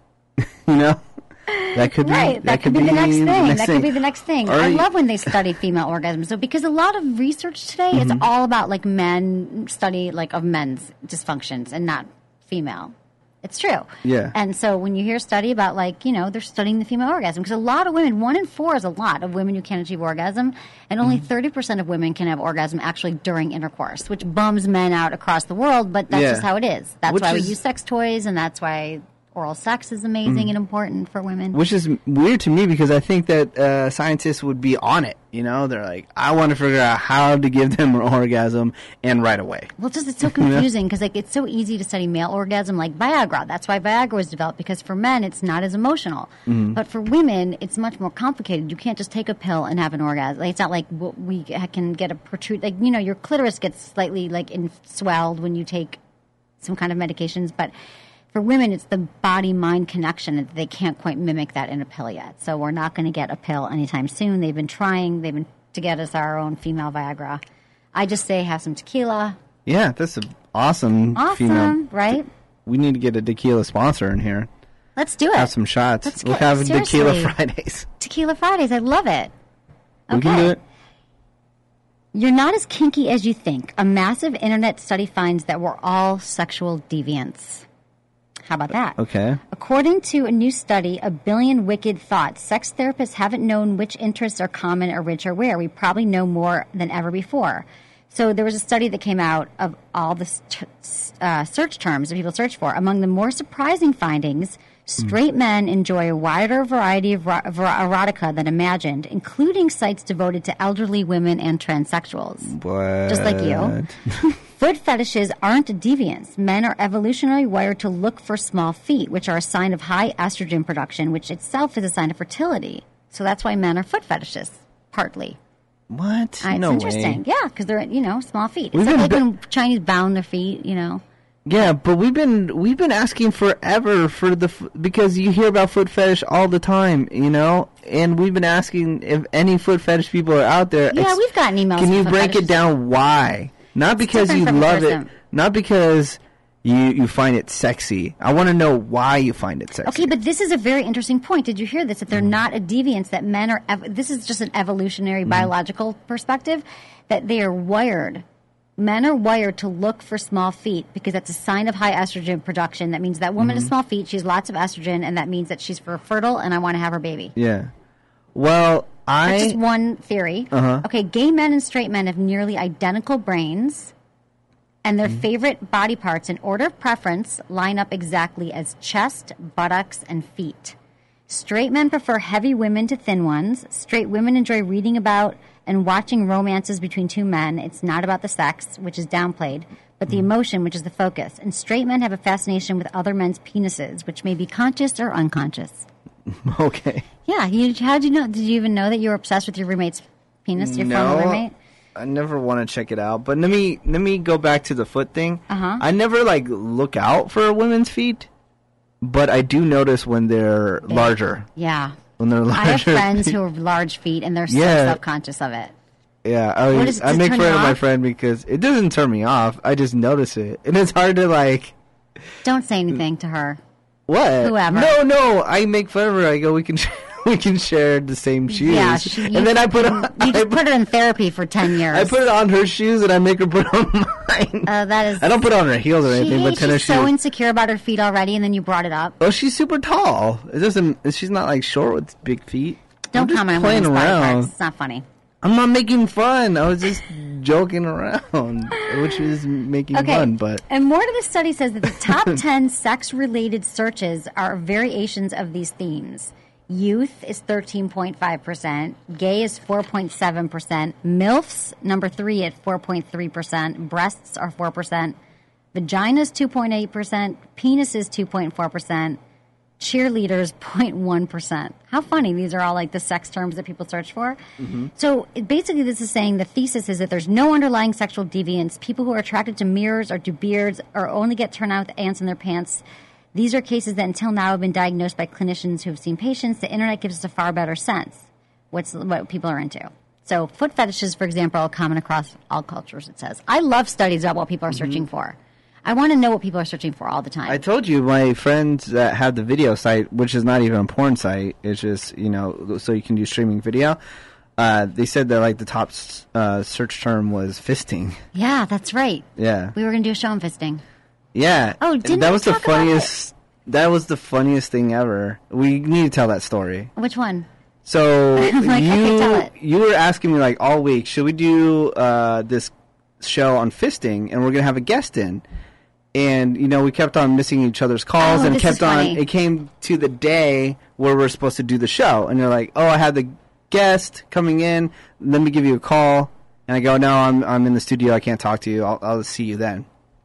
S9: That could be
S1: That could be the next thing. That could be the next thing.
S9: Or
S1: I love when they study female orgasms, though, because a lot of research today is all about men study of men's dysfunctions and not female. It's true.
S9: Yeah.
S1: And so when you hear a study about they're studying the female orgasm, because a lot of women, 1 in 4 is a lot of women who can't achieve orgasm, and only 30% of women can have orgasm actually during intercourse, which bums men out across the world, but that's just how it is. That's why we use sex toys, and that's why oral sex is amazing and important for women. Which
S9: is weird to me, because I think that scientists would be on it. They're like, I want to figure out how to give them an orgasm, and right away.
S1: Well, it's so confusing, because it's so easy to study male orgasm, like Viagra. That's why Viagra was developed, because for men it's not as emotional. But for women, it's much more complicated. You can't just take a pill and have an orgasm. It's not like we can get a protrude. Your clitoris gets slightly swelled when you take some kind of medications, but for women, it's the body-mind connection, and they can't quite mimic that in a pill yet. So we're not going to get a pill anytime soon. They've been trying. They've been to get us our own female Viagra. I just say have some tequila.
S9: Yeah, that's an awesome female.
S1: Right?
S9: We need to get a tequila sponsor in here.
S1: Let's do it.
S9: Have some shots. We'll have Tequila Fridays.
S1: Tequila Fridays. I love it. Okay.
S9: We can do it.
S1: You're not as kinky as you think. A massive internet study finds that we're all sexual deviants. How about that?
S9: Okay.
S1: According to a new study, A Billion Wicked Thoughts, sex therapists haven't known which interests are common or which are rare. We probably know more than ever before. So there was a study that came out of all the search terms that people search for. Among the more surprising findings, straight men enjoy a wider variety of erotica than imagined, including sites devoted to elderly women and transsexuals.
S9: What?
S1: Just like you. Foot fetishes aren't deviants. Men are evolutionarily wired to look for small feet, which are a sign of high estrogen production, which itself is a sign of fertility. So that's why men are foot fetishists, partly.
S9: What?
S1: It's
S9: no
S1: interesting.
S9: way.
S1: Yeah, because they're, small feet. It's like when Chinese bound their feet,
S9: Yeah, but we've been asking forever for because you hear about foot fetish all the time, and we've been asking if any foot fetish people are out there.
S1: Yeah, we've gotten emails.
S9: Can you break it down? Why? Not because you love it. Not because you find it sexy. I want to know why you find it sexy.
S1: Okay, but this is a very interesting point. Did you hear this? That they're not a deviance. That men are. This is just an evolutionary biological perspective. That they are wired. Men are wired to look for small feet because that's a sign of high estrogen production. That means that woman has small feet. She has lots of estrogen, and that means that she's fertile, and I want to have her baby.
S9: Yeah. Well,
S1: That's just one theory. Okay, gay men and straight men have nearly identical brains, and their favorite body parts in order of preference line up exactly as chest, buttocks, and feet. Straight men prefer heavy women to thin ones. Straight women enjoy reading about and watching romances between two men. It's not about the sex, which is downplayed, but the emotion, which is the focus. And straight men have a fascination with other men's penises, which may be conscious or unconscious.
S9: Okay.
S1: Yeah. How'd you know? Did you even know that you were obsessed with your roommate's penis, your former roommate?
S9: I never want to check it out. But let me go back to the foot thing. I never look out for women's feet, but I do notice when they're larger.
S1: Yeah.
S9: When they're larger.
S1: I have friends who have large feet, and they're so self-conscious of it.
S9: Yeah, I make fun of my friend because it doesn't turn me off. I just notice it, and it's hard to
S1: Don't say anything to her.
S9: What?
S1: Whoever.
S9: No. I make fun of her. I go, we can share the same shoes.
S1: Yeah,
S9: and then I put on.
S1: You just put her in therapy for 10 years.
S9: I put it on her shoes, and I make her put on mine.
S1: That is.
S9: I don't put on her heels or anything, but tennis
S1: she's
S9: shoes.
S1: so insecure about her feet already, and then you brought it up.
S9: Oh, she's super tall. It doesn't. She's not short with big feet.
S1: Don't comment on women's body parts. It's not funny.
S9: I'm not making fun. I was just joking around, which is making fun. But
S1: and more to the study says that the top 10 sex-related searches are variations of these themes. Youth is 13.5%. Gay is 4.7%. MILFs, number 3 at 4.3%. Breasts are 4%. Vaginas, 2.8%. Penises, 2.4%. Cheerleaders, 0.1%. How funny. These are all like the sex terms that people search for. Mm-hmm. So basically this is saying the thesis is that there's no underlying sexual deviance. People who are attracted to mirrors or to beards or only get turned on with ants in their pants. These are cases that until now have been diagnosed by clinicians who have seen patients. The internet gives us a far better sense what people are into. So foot fetishes, for example, are common across all cultures, it says. I love studies about what people are searching for. I want to know what people are searching for all the time.
S9: I told you, my friends that have the video site, which is not even a porn site, it's just, so you can do streaming video, they said that, like, the top search term was fisting.
S1: Yeah, that's right.
S9: Yeah.
S1: We were going to do a show on fisting.
S9: Yeah.
S1: Oh, didn't
S9: that
S1: we
S9: was the
S1: talk about
S9: funniest. That was the funniest thing ever. We need to tell that story.
S1: Which one?
S9: So
S1: Like, okay, tell it.
S9: you were asking me like all week, should we do this show on fisting, and we're gonna have a guest in, and we kept on missing each other's calls, and
S1: this is funny.
S9: It came to the day where we're supposed to do the show, and you're like, oh, I had the guest coming in. Let me give you a call, and I go, no, I'm in the studio. I can't talk to you. I'll see you then.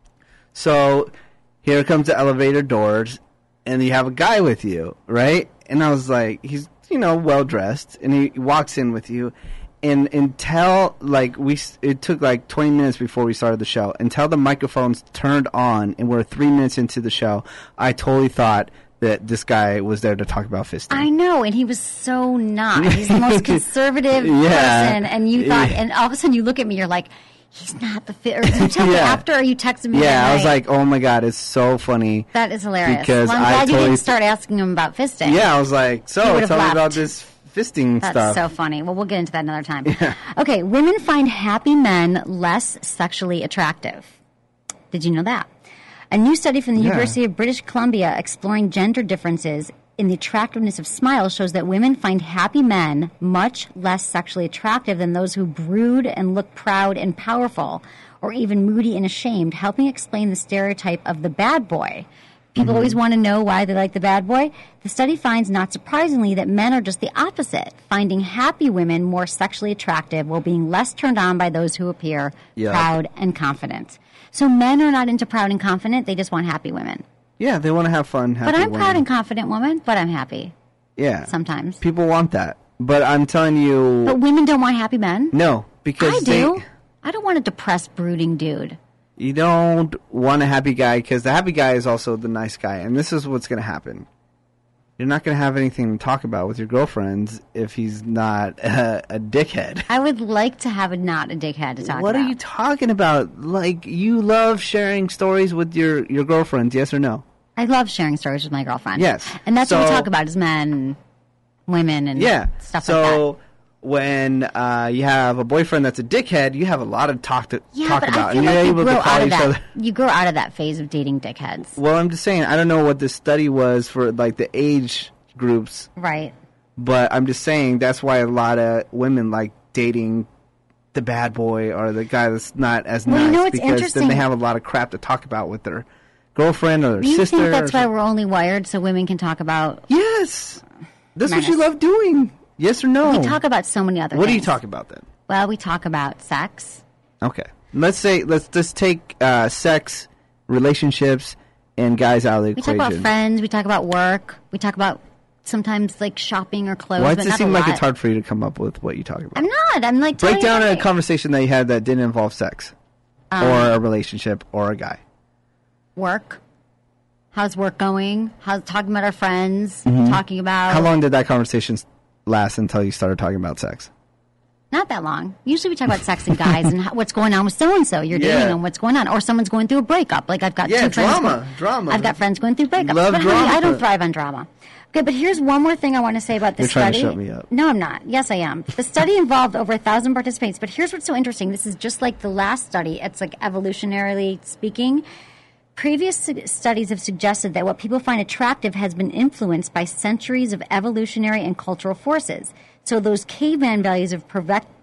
S9: So here comes the elevator doors, and you have a guy with you, right? And I was like, he's, well dressed, and he walks in with you, and until it took like 20 minutes before we started the show, until the microphones turned on, and we're 3 minutes into the show, I totally thought that this guy was there to talk about fisting.
S1: I know, and he was so not. He's the most conservative person, and you thought, and all of a sudden you look at me, you're like, he's not the fit. Or did you tell me after, or you texted me?
S9: Yeah, I was like, oh my God, it's so funny.
S1: That is hilarious.
S9: Because
S1: I'm glad you didn't start asking him about fisting.
S9: Yeah, I was like, so tell me about this fisting
S1: stuff.
S9: That's
S1: so funny. Well, we'll get into that another time. Yeah. Okay, women find happy men less sexually attractive. Did you know that? A new study from the University of British Columbia exploring gender differences in the attractiveness of smiles shows that women find happy men much less sexually attractive than those who brood and look proud and powerful, or even moody and ashamed, helping explain the stereotype of the bad boy. People always want to know why they like the bad boy. The study finds, not surprisingly, that men are just the opposite, finding happy women more sexually attractive while being less turned on by those who appear proud and confident. So men are not into proud and confident, they just want happy women.
S9: Yeah, they want to have fun.
S1: But I'm proud and confident woman, but I'm happy.
S9: Yeah.
S1: Sometimes.
S9: People want that. But I'm telling you...
S1: But women don't want happy men?
S9: No, because
S1: I do. I don't want a depressed, brooding dude.
S9: You don't want a happy guy, because the happy guy is also the nice guy. And this is what's going to happen. You're not going to have anything to talk about with your girlfriends if he's not a dickhead.
S1: I would like to have not a dickhead to talk about.
S9: What are you talking about? Like, you love sharing stories with your girlfriends, yes or no?
S1: I love sharing stories with my girlfriend.
S9: Yes.
S1: And that's what we talk about is men, women, and stuff like that.
S9: So when you have a boyfriend that's a dickhead, you have a lot of talk about.
S1: I feel like you grow out of that phase of dating dickheads.
S9: Well, I'm just saying, I don't know what this study was for, like, the age groups.
S1: Right.
S9: But I'm just saying that's why a lot of women like dating the bad boy or the guy that's not as nice, because then they have a lot of crap to talk about with their girlfriend or their sister.
S1: You think that's why we're only wired so women can talk about...
S9: Yes. That's what you love doing. Yes or no?
S1: We talk about so many other things.
S9: What do you talk about then?
S1: Well, we talk about sex.
S9: Okay. Let's just take sex, relationships, and guys out of the equation.
S1: We talk about friends. We talk about work. We talk about sometimes like shopping or clothes.
S9: Why does it seem like it's hard for you to come up with what you talk about?
S1: I'm not. I'm like
S9: break down a conversation that you had that didn't involve sex or a relationship or a guy.
S1: Work. How's work going? How's talking about our friends? Talking about...
S9: How long did that conversation last until you started talking about sex?
S1: Not that long. Usually we talk about sex and guys and what's going on with so-and-so. You're dating them, what's going on. Or someone's going through a breakup. Like I've got two friends. Drama. I've got friends going through breakups.
S9: Love
S1: but
S9: drama.
S1: Honey, I don't thrive on drama. Okay, but here's one more thing I want to say about this study.
S9: You're trying to shut me up.
S1: No, I'm not. Yes, I am. The study involved over 1,000 participants. But here's what's so interesting. This is just like the last study. It's like evolutionarily speaking. Previous studies have suggested that what people find attractive has been influenced by centuries of evolutionary and cultural forces. So those caveman values of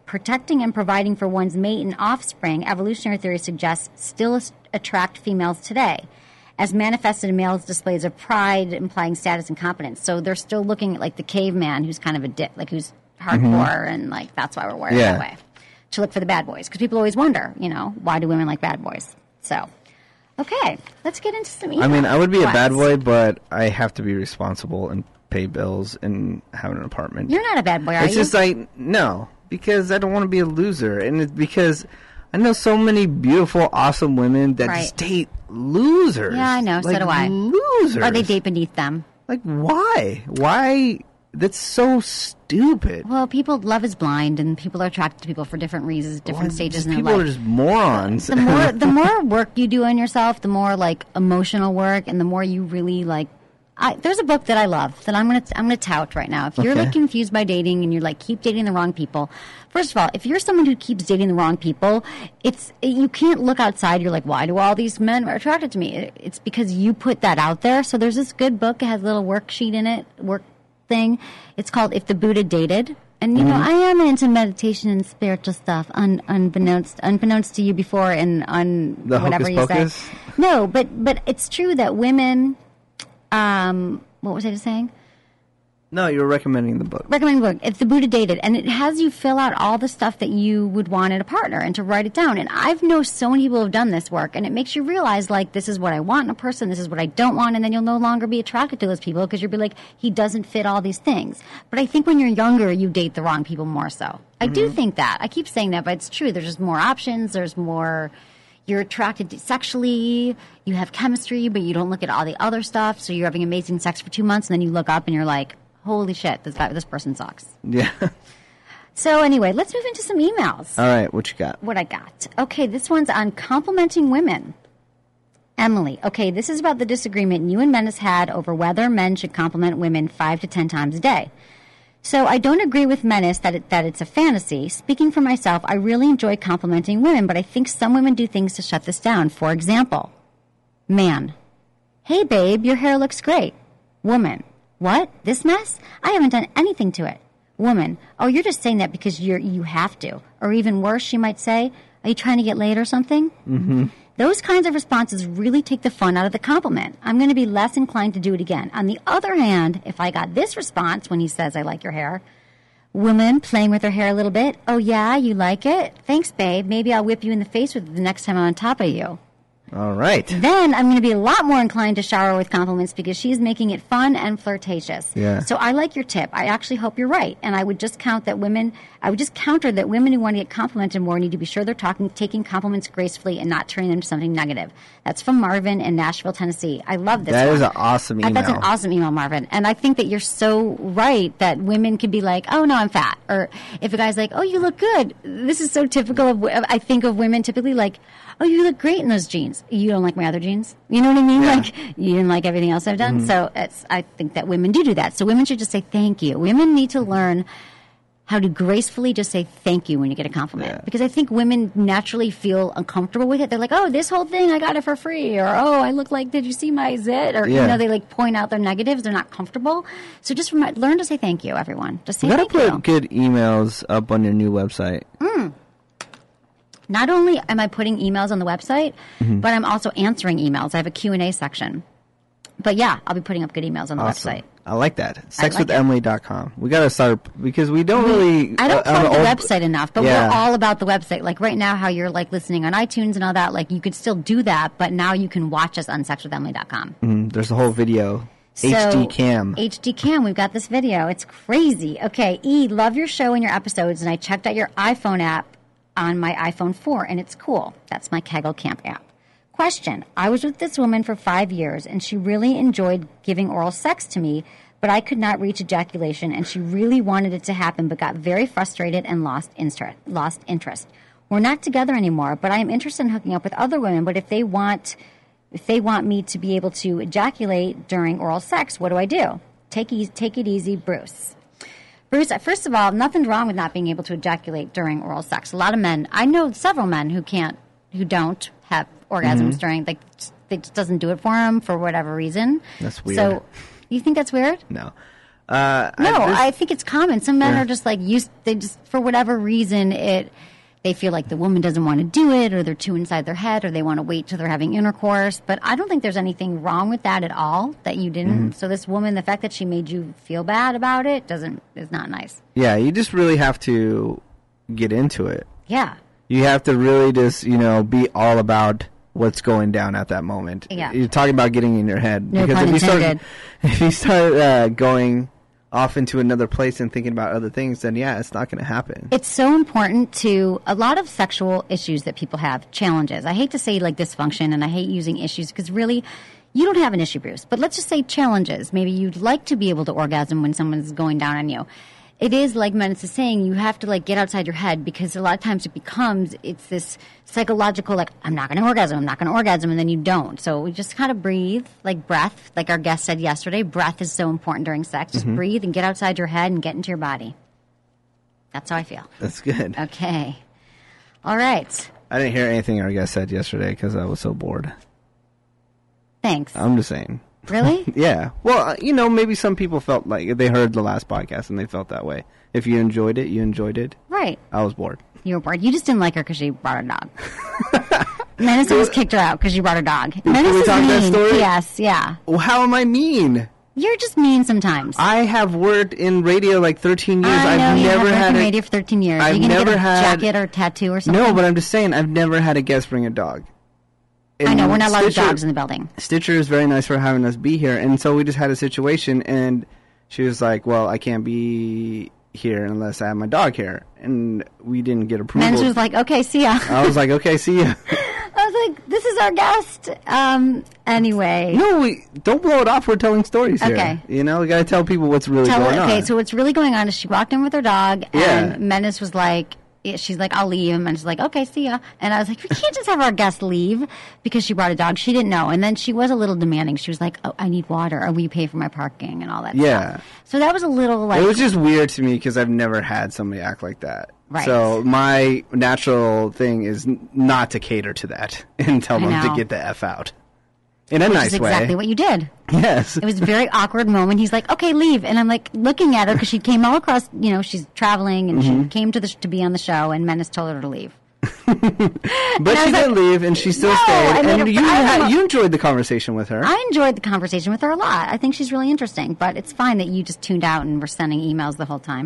S1: protecting and providing for one's mate and offspring, evolutionary theory suggests still attract females today, as manifested in males' displays of pride, implying status and competence. So they're still looking at like the caveman who's kind of a dick, like who's hardcore, and like that's why we're wired that way, to look for the bad boys. Because people always wonder, you know, why do women like bad boys? So, okay, let's get into some emails.
S9: I mean, I would be a bad boy, but I have to be responsible and pay bills and have an apartment.
S1: You're not a bad boy, are you?
S9: It's just like, no, because I don't want to be a loser. And it's because I know so many beautiful, awesome women that just date losers.
S1: Yeah, I know.
S9: Like,
S1: so do I.
S9: Losers.
S1: Or they date beneath them.
S9: Like, why? Why? That's so stupid.
S1: Well, love is blind, and people are attracted to people for different reasons, different stages in their life.
S9: People are just morons.
S1: The more work you do on yourself, the more like emotional work, and the more you really like. There's a book that I love that I'm gonna tout right now. If you're like confused by dating and you're like keep dating the wrong people, first of all, if you're someone who keeps dating the wrong people, you can't look outside. You're like, why do all these men are attracted to me? It's because you put that out there. So there's this good book. It has a little worksheet in it, work thing. It's called If the Buddha Dated. And you know, I am into meditation and spiritual stuff, unbeknownst to you before, and on
S9: the
S1: whatever
S9: hocus
S1: you
S9: pocus?
S1: say. No, but it's true that women. What was I just saying?
S9: No, you're recommending the book.
S1: Recommending the book. It's The Buddha Dated. And it has you fill out all the stuff that you would want in a partner and to write it down. And I've known so many people who have done this work. And it makes you realize, like, this is what I want in a person. This is what I don't want. And then you'll no longer be attracted to those people because you'll be like, he doesn't fit all these things. But I think when you're younger, you date the wrong people more so. I do think that. I keep saying that, but it's true. There's just more options. There's more... You're attracted to sexually, you have chemistry, but you don't look at all the other stuff. So you're having amazing sex for 2 months, and then you look up and you're like, holy shit, this person sucks.
S9: Yeah.
S1: So anyway, let's move into some emails.
S9: All right, what you got?
S1: What I got. Okay, this one's on complimenting women. Emily, okay, this is about the disagreement you and Menace had over whether men should compliment women 5 to 10 times a day. So I don't agree with Menace that it's a fantasy. Speaking for myself, I really enjoy complimenting women, but I think some women do things to shut this down. For example, man, hey babe, your hair looks great. Woman, what? This mess? I haven't done anything to it. Woman, oh, you're just saying that because you have to. Or even worse, she might say, are you trying to get laid or something? Mm-hmm. Those kinds of responses really take the fun out of the compliment. I'm going to be less inclined to do it again. On the other hand, if I got this response when he says, I like your hair, woman playing with her hair a little bit, oh yeah, you like it? Thanks, babe. Maybe I'll whip you in the face with it the next time I'm on top of you.
S9: All right.
S1: Then I'm going to be a lot more inclined to shower with compliments because she's making it fun and flirtatious.
S9: Yeah.
S1: So I like your tip. I actually hope you're right. And I would just counter that women who want to get complimented more need to be sure they're taking compliments gracefully and not turning them into something negative. That's from Marvin in Nashville, Tennessee. I love this.
S9: That
S1: one.
S9: is an awesome email.
S1: That's an awesome email, Marvin. And I think that you're so right that women can be like, oh, no, I'm fat. Or if a guy's like, oh, you look good. This is so typical of, I think of women typically like, oh, you look great in those jeans. You don't like my other jeans? You know what I mean? Yeah. Like, you didn't like everything else I've done? Mm-hmm. So I think that women do that. So women should just say thank you. Women need to learn how to gracefully just say thank you when you get a compliment. Yeah. Because I think women naturally feel uncomfortable with it. They're like, oh, this whole thing, I got it for free. Or, oh, I look like, did you see my zit? Or, you know, they like point out their negatives. They're not comfortable. So just learn to say thank you, everyone. Just say thank you.
S9: You got to put good emails up on your new website.
S1: Not only am I putting emails on the website, but I'm also answering emails. I have a Q&A section. But yeah, I'll be putting up good emails on the website.
S9: I like that. Sexwithemily.com. We got to start because we don't really...
S1: I don't plug the website enough, but we're all about the website. Like right now, how you're like listening on iTunes and all that, like you could still do that, but now you can watch us on sexwithemily.com.
S9: There's a whole video. HD cam.
S1: HD cam. We've got this video. It's crazy. Okay, E, love your show and your episodes, and I checked out your iPhone app on my iPhone 4, and it's cool. That's my Kegel Camp app. Question. I was with this woman for 5 years, and she really enjoyed giving oral sex to me, but I could not reach ejaculation, and she really wanted it to happen, but got very frustrated and lost interest. We're not together anymore, but I am interested in hooking up with other women, but if they want me to be able to ejaculate during oral sex, what do I do? Take it easy, Bruce. Bruce, first of all, nothing's wrong with not being able to ejaculate during oral sex. A lot of men, I know several men who don't have orgasms during, like, it just doesn't do it for them for whatever reason.
S9: That's weird.
S1: So, you think that's weird?
S9: No.
S1: I think it's common. Some men are just like they just for whatever reason they feel like the woman doesn't want to do it, or they're too inside their head, or they want to wait till they're having intercourse. But I don't think there's anything wrong with that at all, that you didn't. Mm-hmm. So this woman, the fact that she made you feel bad about it is not nice.
S9: Yeah, you just really have to get into it.
S1: Yeah.
S9: You have to really just, be all about what's going down at that moment.
S1: Yeah.
S9: You're talking about getting in your head.
S1: No pun intended.
S9: If you start going off into another place and thinking about other things, then it's not going to happen.
S1: It's so important to a lot of sexual issues that people have, challenges. I hate to say like dysfunction, and I hate using issues because really you don't have an issue, Bruce. But let's just say challenges. Maybe you'd like to be able to orgasm when someone's going down on you. It is like Menace is saying, you have to like get outside your head, because a lot of times it's this psychological, like, I'm not going to orgasm, and then you don't. So we just kind of breathe, like breath, like our guest said yesterday. Breath is so important during sex. Just breathe and get outside your head and get into your body. That's how I feel.
S9: That's good.
S1: Okay. All right.
S9: I didn't hear anything our guest said yesterday because I was so bored.
S1: Thanks.
S9: I'm just saying.
S1: Really?
S9: Yeah. Well, maybe some people felt like they heard the last podcast and they felt that way. If you enjoyed it, you enjoyed it.
S1: Right.
S9: I was bored.
S1: You were bored. You just didn't like her because she brought a dog. Menace just kicked her out because she brought a dog. Menace is mean. That story? Yes, yeah.
S9: Well, how am I mean?
S1: You're just mean sometimes.
S9: I have worked in radio like 13 years.
S1: I know,
S9: I've never
S1: had
S9: in
S1: radio for 13 years. Are you going to get a jacket or tattoo or something?
S9: No, but I'm just saying I've never had a guest bring a dog.
S1: I know, we're not allowed dogs in the building.
S9: Stitcher is very nice for having us be here. And so we just had a situation, and she was like, well, I can't be here unless I have my dog here. And we didn't get approval.
S1: Men's was like, okay, see ya.
S9: I was like, okay, see ya.
S1: I was like, this is our guest. Anyway.
S9: No, don't blow it off. We're telling stories here.
S1: Okay.
S9: We got to tell people what's really going on.
S1: Okay, so what's really going on is she walked in with her dog, and Menace was like, she's like, I'll leave. And she's like, okay, see ya. And I was like, we can't just have our guest leave because she brought a dog. She didn't know. And then she was a little demanding. She was like, oh, I need water. Or will you pay for my parking and all that stuff. So that was a little like...
S9: It was just weird to me because I've never had somebody act like that.
S1: Right.
S9: So my natural thing is not to cater to that and tell them to get the F out. In a nice way.
S1: Which is exactly what you did.
S9: Yes.
S1: It was a very awkward moment. He's like, okay, leave. And I'm like looking at her because she came all across, she's traveling and she came to be on the show, and Menace told her to leave.
S9: But she did leave, and she still stayed. And you enjoyed the conversation with her.
S1: I enjoyed the conversation with her a lot. I think she's really interesting. But it's fine that you just tuned out and were sending emails the whole time.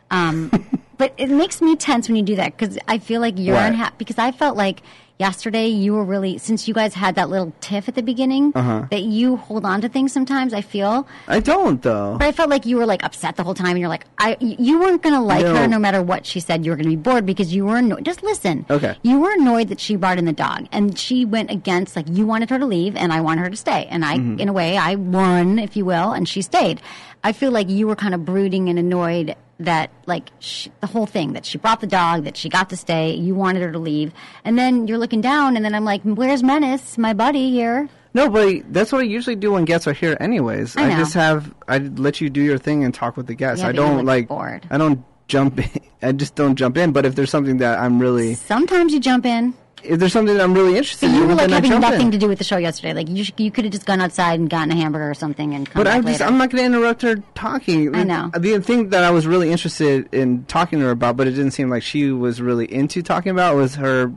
S1: But it makes me tense when you do that, because I feel like you're unhappy. Because I felt like yesterday you were really, since you guys had that little tiff at the beginning, that you hold on to things sometimes, I feel.
S9: I don't, though.
S1: But I felt like you were like upset the whole time, and you're like, you weren't going to like her no matter what she said. You were going to be bored because you were annoyed. Just listen.
S9: Okay.
S1: You were annoyed that she brought in the dog, and she went against, like, you wanted her to leave, and I wanted her to stay. And I, in a way, I won, if you will, and she stayed. I feel like you were kind of brooding and annoyed that, like, the whole thing, that she brought the dog, that she got to stay, you wanted her to leave. And then you're looking down, and then I'm like, where's Menace, my buddy here?
S9: No, but that's what I usually do when guests are here anyways.
S1: I know.
S9: I let you do your thing and talk with the guests.
S1: Yeah,
S9: I don't, like,
S1: bored.
S9: I don't jump in. I just don't jump in. But if there's something that I'm really...
S1: Sometimes you jump in.
S9: If there's something that I'm really interested in,
S1: you were like
S9: then
S1: having nothing to do with the show yesterday. Like you could have just gone outside and gotten a hamburger or something and come back later.
S9: I'm not going to interrupt her talking.
S1: I know.
S9: The thing that I was really interested in talking to her about, but it didn't seem like she was really into talking about, was her,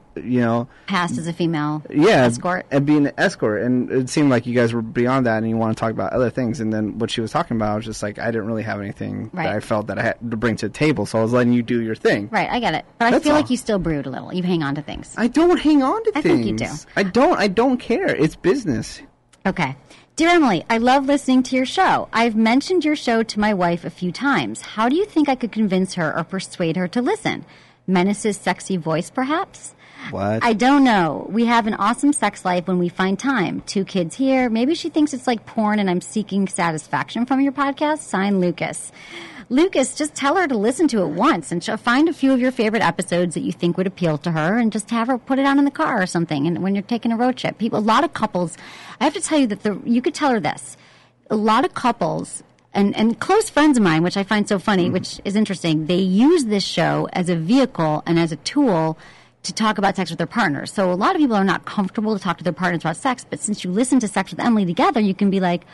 S1: past as a female escort.
S9: And being an escort. And it seemed like you guys were beyond that and you want to talk about other things. And then what she was talking about was just like, I didn't really have anything that I felt that I had to bring to the table. So I was letting you do your thing.
S1: Right, I get it. But I feel like you still brood a little. You hang on to things.
S9: I don't hang on to things.
S1: I think you do.
S9: I don't care. It's business.
S1: Okay. Dear Emily, I love listening to your show. I've mentioned your show to my wife a few times. How do you think I could convince her or persuade her to listen? Menace's sexy voice, perhaps?
S9: What?
S1: I don't know. We have an awesome sex life when we find time. 2 kids here. Maybe she thinks it's like porn and I'm seeking satisfaction from your podcast. Signed, Lucas. Lucas, just tell her to listen to it once and find a few of your favorite episodes that you think would appeal to her and just have her put it on in the car or something. And when you're taking a road trip, a lot of couples, I have to tell you that you could tell her this. A lot of couples and close friends of mine, which I find so funny, which is interesting, they use this show as a vehicle and as a tool to talk about sex with their partners. So a lot of people are not comfortable to talk to their partners about sex, but since you listen to Sex with Emily together, you can be like,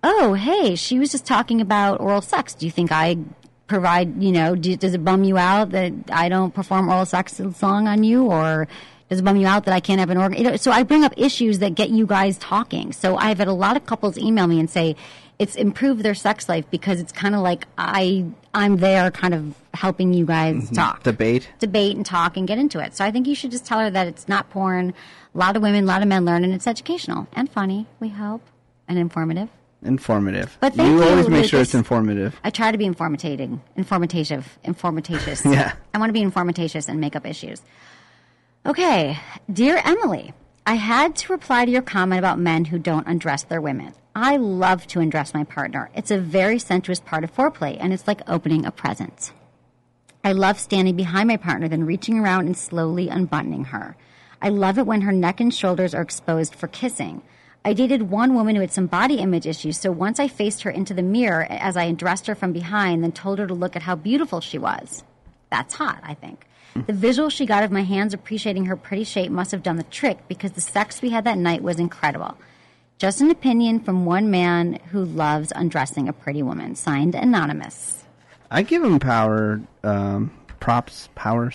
S1: oh, hey, she was just talking about oral sex. Do you think I provide, does it bum you out that I don't perform oral sex song on you? Or does it bum you out that I can't have an organ? So I bring up issues that get you guys talking. So I've had a lot of couples email me and say it's improved their sex life because it's kind of like I'm there kind of helping you guys talk.
S9: Debate
S1: and talk and get into it. So I think you should just tell her that it's not porn. A lot of women, a lot of men learn, and it's educational and funny, we hope, and informative.
S9: But you always make sure it's informative.
S1: I try to be informatatious.
S9: Yeah.
S1: I want to be informatatious and make up issues. Okay. Dear Emily, I had to reply to your comment about men who don't undress their women. I love to undress my partner. It's a very sensuous part of foreplay, and it's like opening a present. I love standing behind my partner, then reaching around and slowly unbuttoning her. I love it when her neck and shoulders are exposed for kissing. I dated one woman who had some body image issues, so once I faced her into the mirror as I undressed her from behind, then told her to look at how beautiful she was. That's hot, I think. The visual she got of my hands appreciating her pretty shape must have done the trick because the sex we had that night was incredible. Just an opinion from one man who loves undressing a pretty woman. Signed, Anonymous.
S9: I give him power props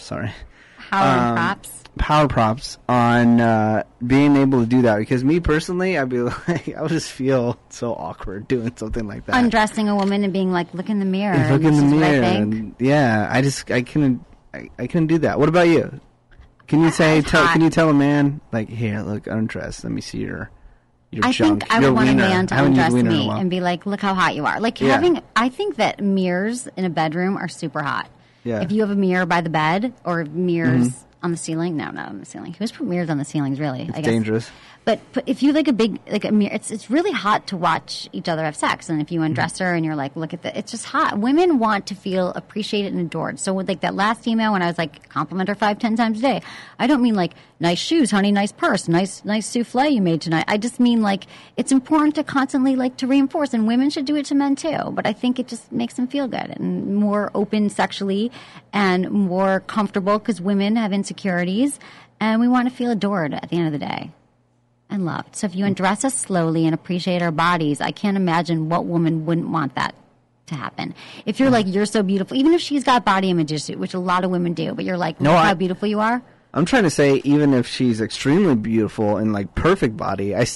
S9: on being able to do that, because me personally, I'd be like, I would just feel so awkward doing something like that.
S1: Undressing a woman and being like, look in the mirror.
S9: Look in the mirror. And, yeah, I couldn't do that. What about you? Can you can you tell a man, like, here, look, undress, let me see your
S1: I
S9: junk.
S1: think I would want a man to undress me
S9: and
S1: and be like, look how hot you are. Like I think that mirrors in a bedroom are super hot.
S9: Yeah.
S1: If you have a mirror by the bed or mirrors on the ceiling, no, not on the ceiling. Who's put mirrors on the ceilings, really?
S9: It's dangerous.
S1: But if you like a mirror, it's really hot to watch each other have sex. And if you undress her and you're like, look at that, it's just hot. Women want to feel appreciated and adored. So with like that last email when I was like, compliment her 5-10 times a day, I don't mean like nice shoes, honey, nice purse, nice souffle you made tonight. I just mean like it's important to constantly like to reinforce, and women should do it to men too. But I think it just makes them feel good and more open sexually and more comfortable, because women have insecurities and we want to feel adored at the end of the day. And loved. So if you undress us slowly and appreciate our bodies, I can't imagine what woman wouldn't want that to happen. If you're like, you're so beautiful, even if she's got body image issues, which a lot of women do, but you're like, look how beautiful you are.
S9: I'm trying to say, even if she's extremely beautiful and like perfect body, maybe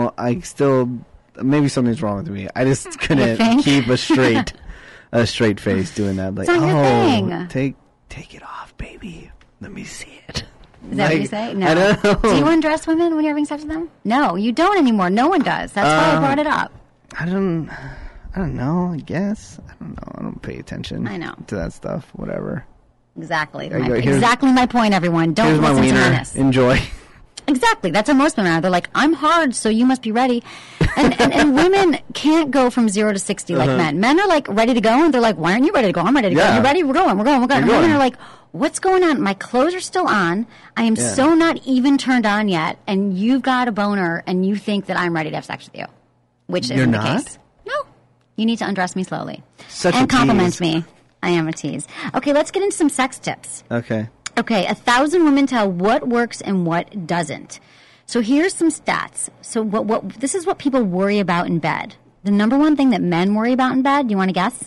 S9: something's wrong with me. I just couldn't keep a straight face doing that. Like, take it off, baby. Let me see it.
S1: Is that what you say? No. I don't know. Do you undress women when you're having sex with them? No, you don't anymore. No one does. That's why I brought it up.
S9: I don't know. I guess. I don't know. I don't pay attention.
S1: I know.
S9: To that stuff. Whatever.
S1: Exactly. Exactly my point, everyone. Don't listen to Menace.
S9: Enjoy.
S1: Exactly. That's how most women are. They're like, I'm hard, so you must be ready. And women can't go from 0 to 60 like men. Men are like ready to go, and they're like, why aren't you ready to go? I'm ready to go. You ready? We're going. And women are like, what's going on? My clothes are still on. I am so not even turned on yet, and you've got a boner, and you think that I'm ready to have sex with you, which isn't the case. No. You need to undress me slowly. And compliment me. I am a tease. Okay, let's get into some sex tips.
S9: Okay,
S1: 1,000 women tell what works and what doesn't. So here's some stats. So this is what people worry about in bed. The number one thing that men worry about in bed, do you want to guess?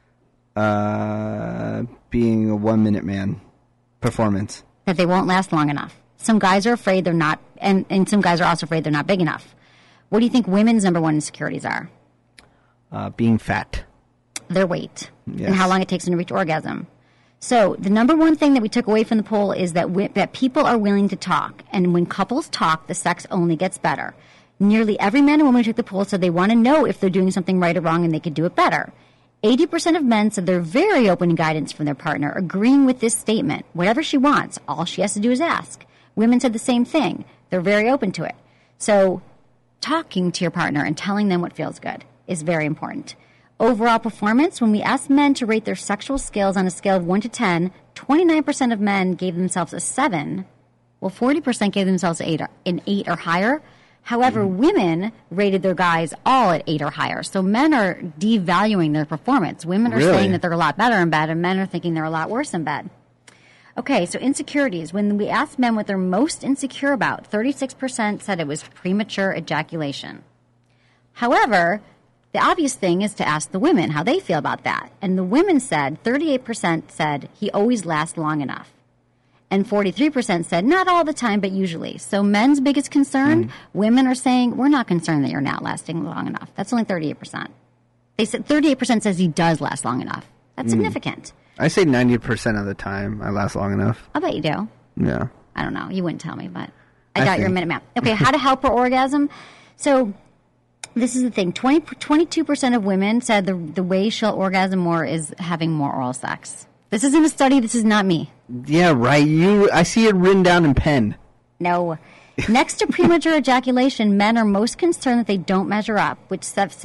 S9: Being a 1-minute man performance.
S1: That they won't last long enough. Some guys are afraid they're not, and some guys are also afraid they're not big enough. What do you think women's number one insecurities are?
S9: Being fat.
S1: Their weight. Yes. And how long it takes them to reach orgasm. So the number one thing that we took away from the poll is that people are willing to talk. And when couples talk, the sex only gets better. Nearly every man and woman who took the poll said they want to know if they're doing something right or wrong and they could do it better. 80% of men said they're very open to guidance from their partner, agreeing with this statement. Whatever she wants, all she has to do is ask. Women said the same thing. They're very open to it. So talking to your partner and telling them what feels good is very important. Overall performance, when we asked men to rate their sexual skills on a scale of 1 to 10, 29% of men gave themselves a 7, while 40% gave themselves an 8 or higher. However, women rated their guys all at 8 or higher. So men are devaluing their performance. Women are saying that they're a lot better in bed, and men are thinking they're a lot worse in bed. Okay, so insecurities. When we asked men what they're most insecure about, 36% said it was premature ejaculation. However, the obvious thing is to ask the women how they feel about that. And the women said, 38% said he always lasts long enough. And 43% said, not all the time, but usually. So men's biggest concern, women are saying, we're not concerned that you're not lasting long enough. That's only 38%. They said 38% says he does last long enough. That's significant.
S9: I say 90% of the time I last long enough.
S1: I bet you do.
S9: Yeah.
S1: I don't know. You wouldn't tell me, but I got your minute map. Okay, how to help her orgasm. So this is the thing. 22% of women said the way she'll orgasm more is having more oral sex. This isn't a study. This is not me.
S9: Yeah, right. I see it written down in pen.
S1: No. Next to premature ejaculation, men are most concerned that they don't measure up, which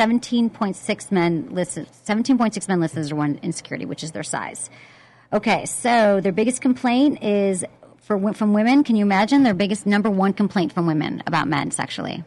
S1: 17.6 men listed as one insecurity, which is their size. Okay, so their biggest complaint is from women. Can you imagine their biggest number one complaint from women about men sexually?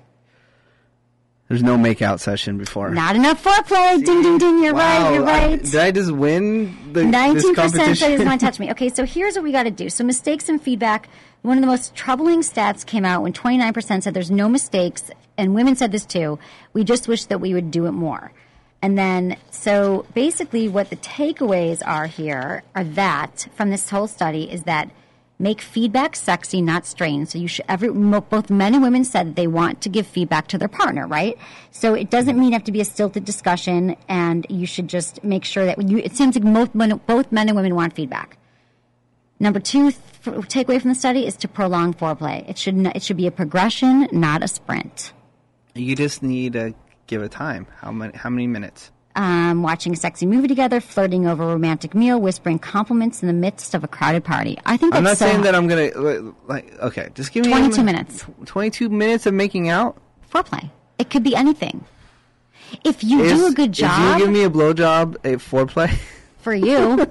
S9: There's no make-out session before.
S1: Not enough foreplay. Ding, ding, ding. You're right. You're right.
S9: Did I just win this
S1: 19%
S9: competition?
S1: said he doesn't want to touch me. Okay, so here's what we got to do. So mistakes and feedback. One of the most troubling stats came out when 29% said there's no mistakes, and women said this too. We just wish that we would do it more. And then, so basically what the takeaways are here are that, from this whole study, is that make feedback sexy, not strained. So you should, both men and women said that they want to give feedback to their partner, right? So it doesn't mean you have to be a stilted discussion, and you should just make sure that it seems like both men and women want feedback. Number 2 takeaway from the study is to prolong foreplay. It should be a progression, not a sprint.
S9: You just need to give it time. How many minutes?
S1: Watching a sexy movie together, flirting over a romantic meal, whispering compliments in the midst of a crowded party. I think that's
S9: I'm not saying that I'm going to, okay, just give me
S1: 22 minutes.
S9: 22 minutes of making out?
S1: Foreplay. It could be anything. If you do a good job.
S9: If you give me a blowjob, a foreplay?
S1: For you.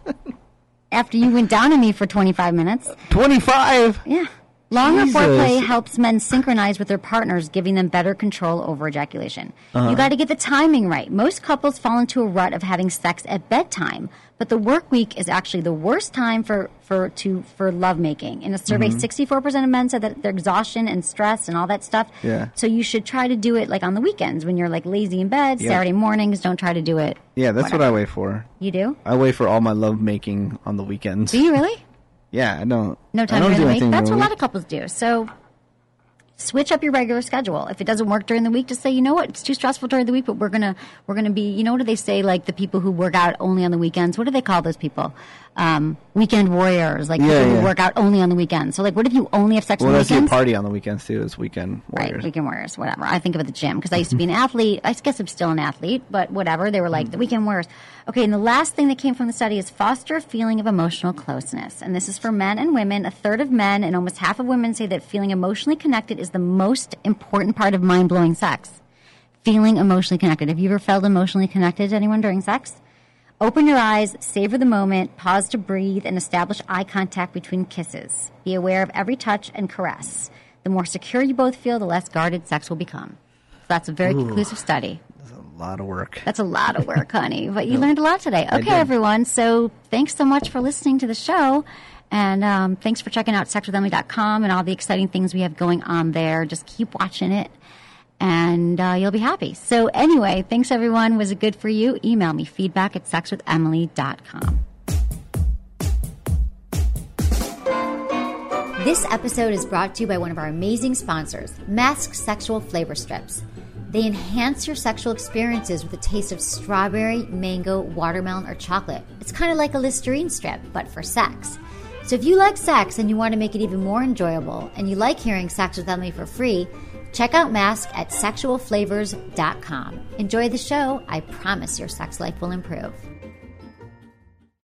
S1: After you went down on me for 25 minutes.
S9: 25?
S1: Yeah. Longer
S9: Jesus.
S1: foreplay helps men synchronize with their partners, giving them better control over ejaculation. You got to get the timing right. Most couples fall into a rut of having sex at bedtime, but the work week is actually the worst time for lovemaking. In a survey, 64% of men said that their exhaustion and stress and all that stuff.
S9: Yeah.
S1: So you should try to do it like on the weekends when you're like lazy in bed. Yeah. Saturday mornings, don't try to do it.
S9: Yeah, that's what I wait for.
S1: You do?
S9: I wait for all my lovemaking on the weekends.
S1: Do you really?
S9: Yeah, I don't.
S1: No time
S9: I don't
S1: during
S9: do
S1: the
S9: anything
S1: week. That's what a
S9: week.
S1: lot of couples do. So switch up your regular schedule. If it doesn't work during the week, just say, you know what, it's too stressful during the week, but we're gonna be. You know what do they say? Like the people who work out only on the weekends. What do they call those people? Weekend warriors. Like people who work out only on the weekends. So like, what if you only have sex on the weekends?
S9: Well, that's your party on the weekends too. It's weekend warriors.
S1: Right, weekend warriors. Whatever. I think of it at the gym because I used to be an athlete. I guess I'm still an athlete, but whatever. They were like the weekend warriors. Okay, and the last thing that came from the study is foster a feeling of emotional closeness. And this is for men and women. A third of men and almost half of women say that feeling emotionally connected is the most important part of mind-blowing sex. Feeling emotionally connected. Have you ever felt emotionally connected to anyone during sex? Open your eyes, savor the moment, pause to breathe, and establish eye contact between kisses. Be aware of every touch and caress. The more secure you both feel, the less guarded sex will become. So that's a very conclusive study.
S9: A lot of work.
S1: That's a lot of work, honey. But you learned a lot today. Okay, everyone. So thanks so much for listening to the show. And thanks for checking out sexwithemily.com and all the exciting things we have going on there. Just keep watching it, and you'll be happy. So anyway, thanks, everyone. Was it good for you? Email me, feedback@sexwithemily.com. This episode is brought to you by one of our amazing sponsors, Masked Sexual Flavor Strips. They enhance your sexual experiences with a taste of strawberry, mango, watermelon, or chocolate. It's kind of like a Listerine strip, but for sex. So if you like sex and you want to make it even more enjoyable, and you like hearing Sex with Emily for free, check out Mask at sexualflavors.com. Enjoy the show. I promise your sex life will improve.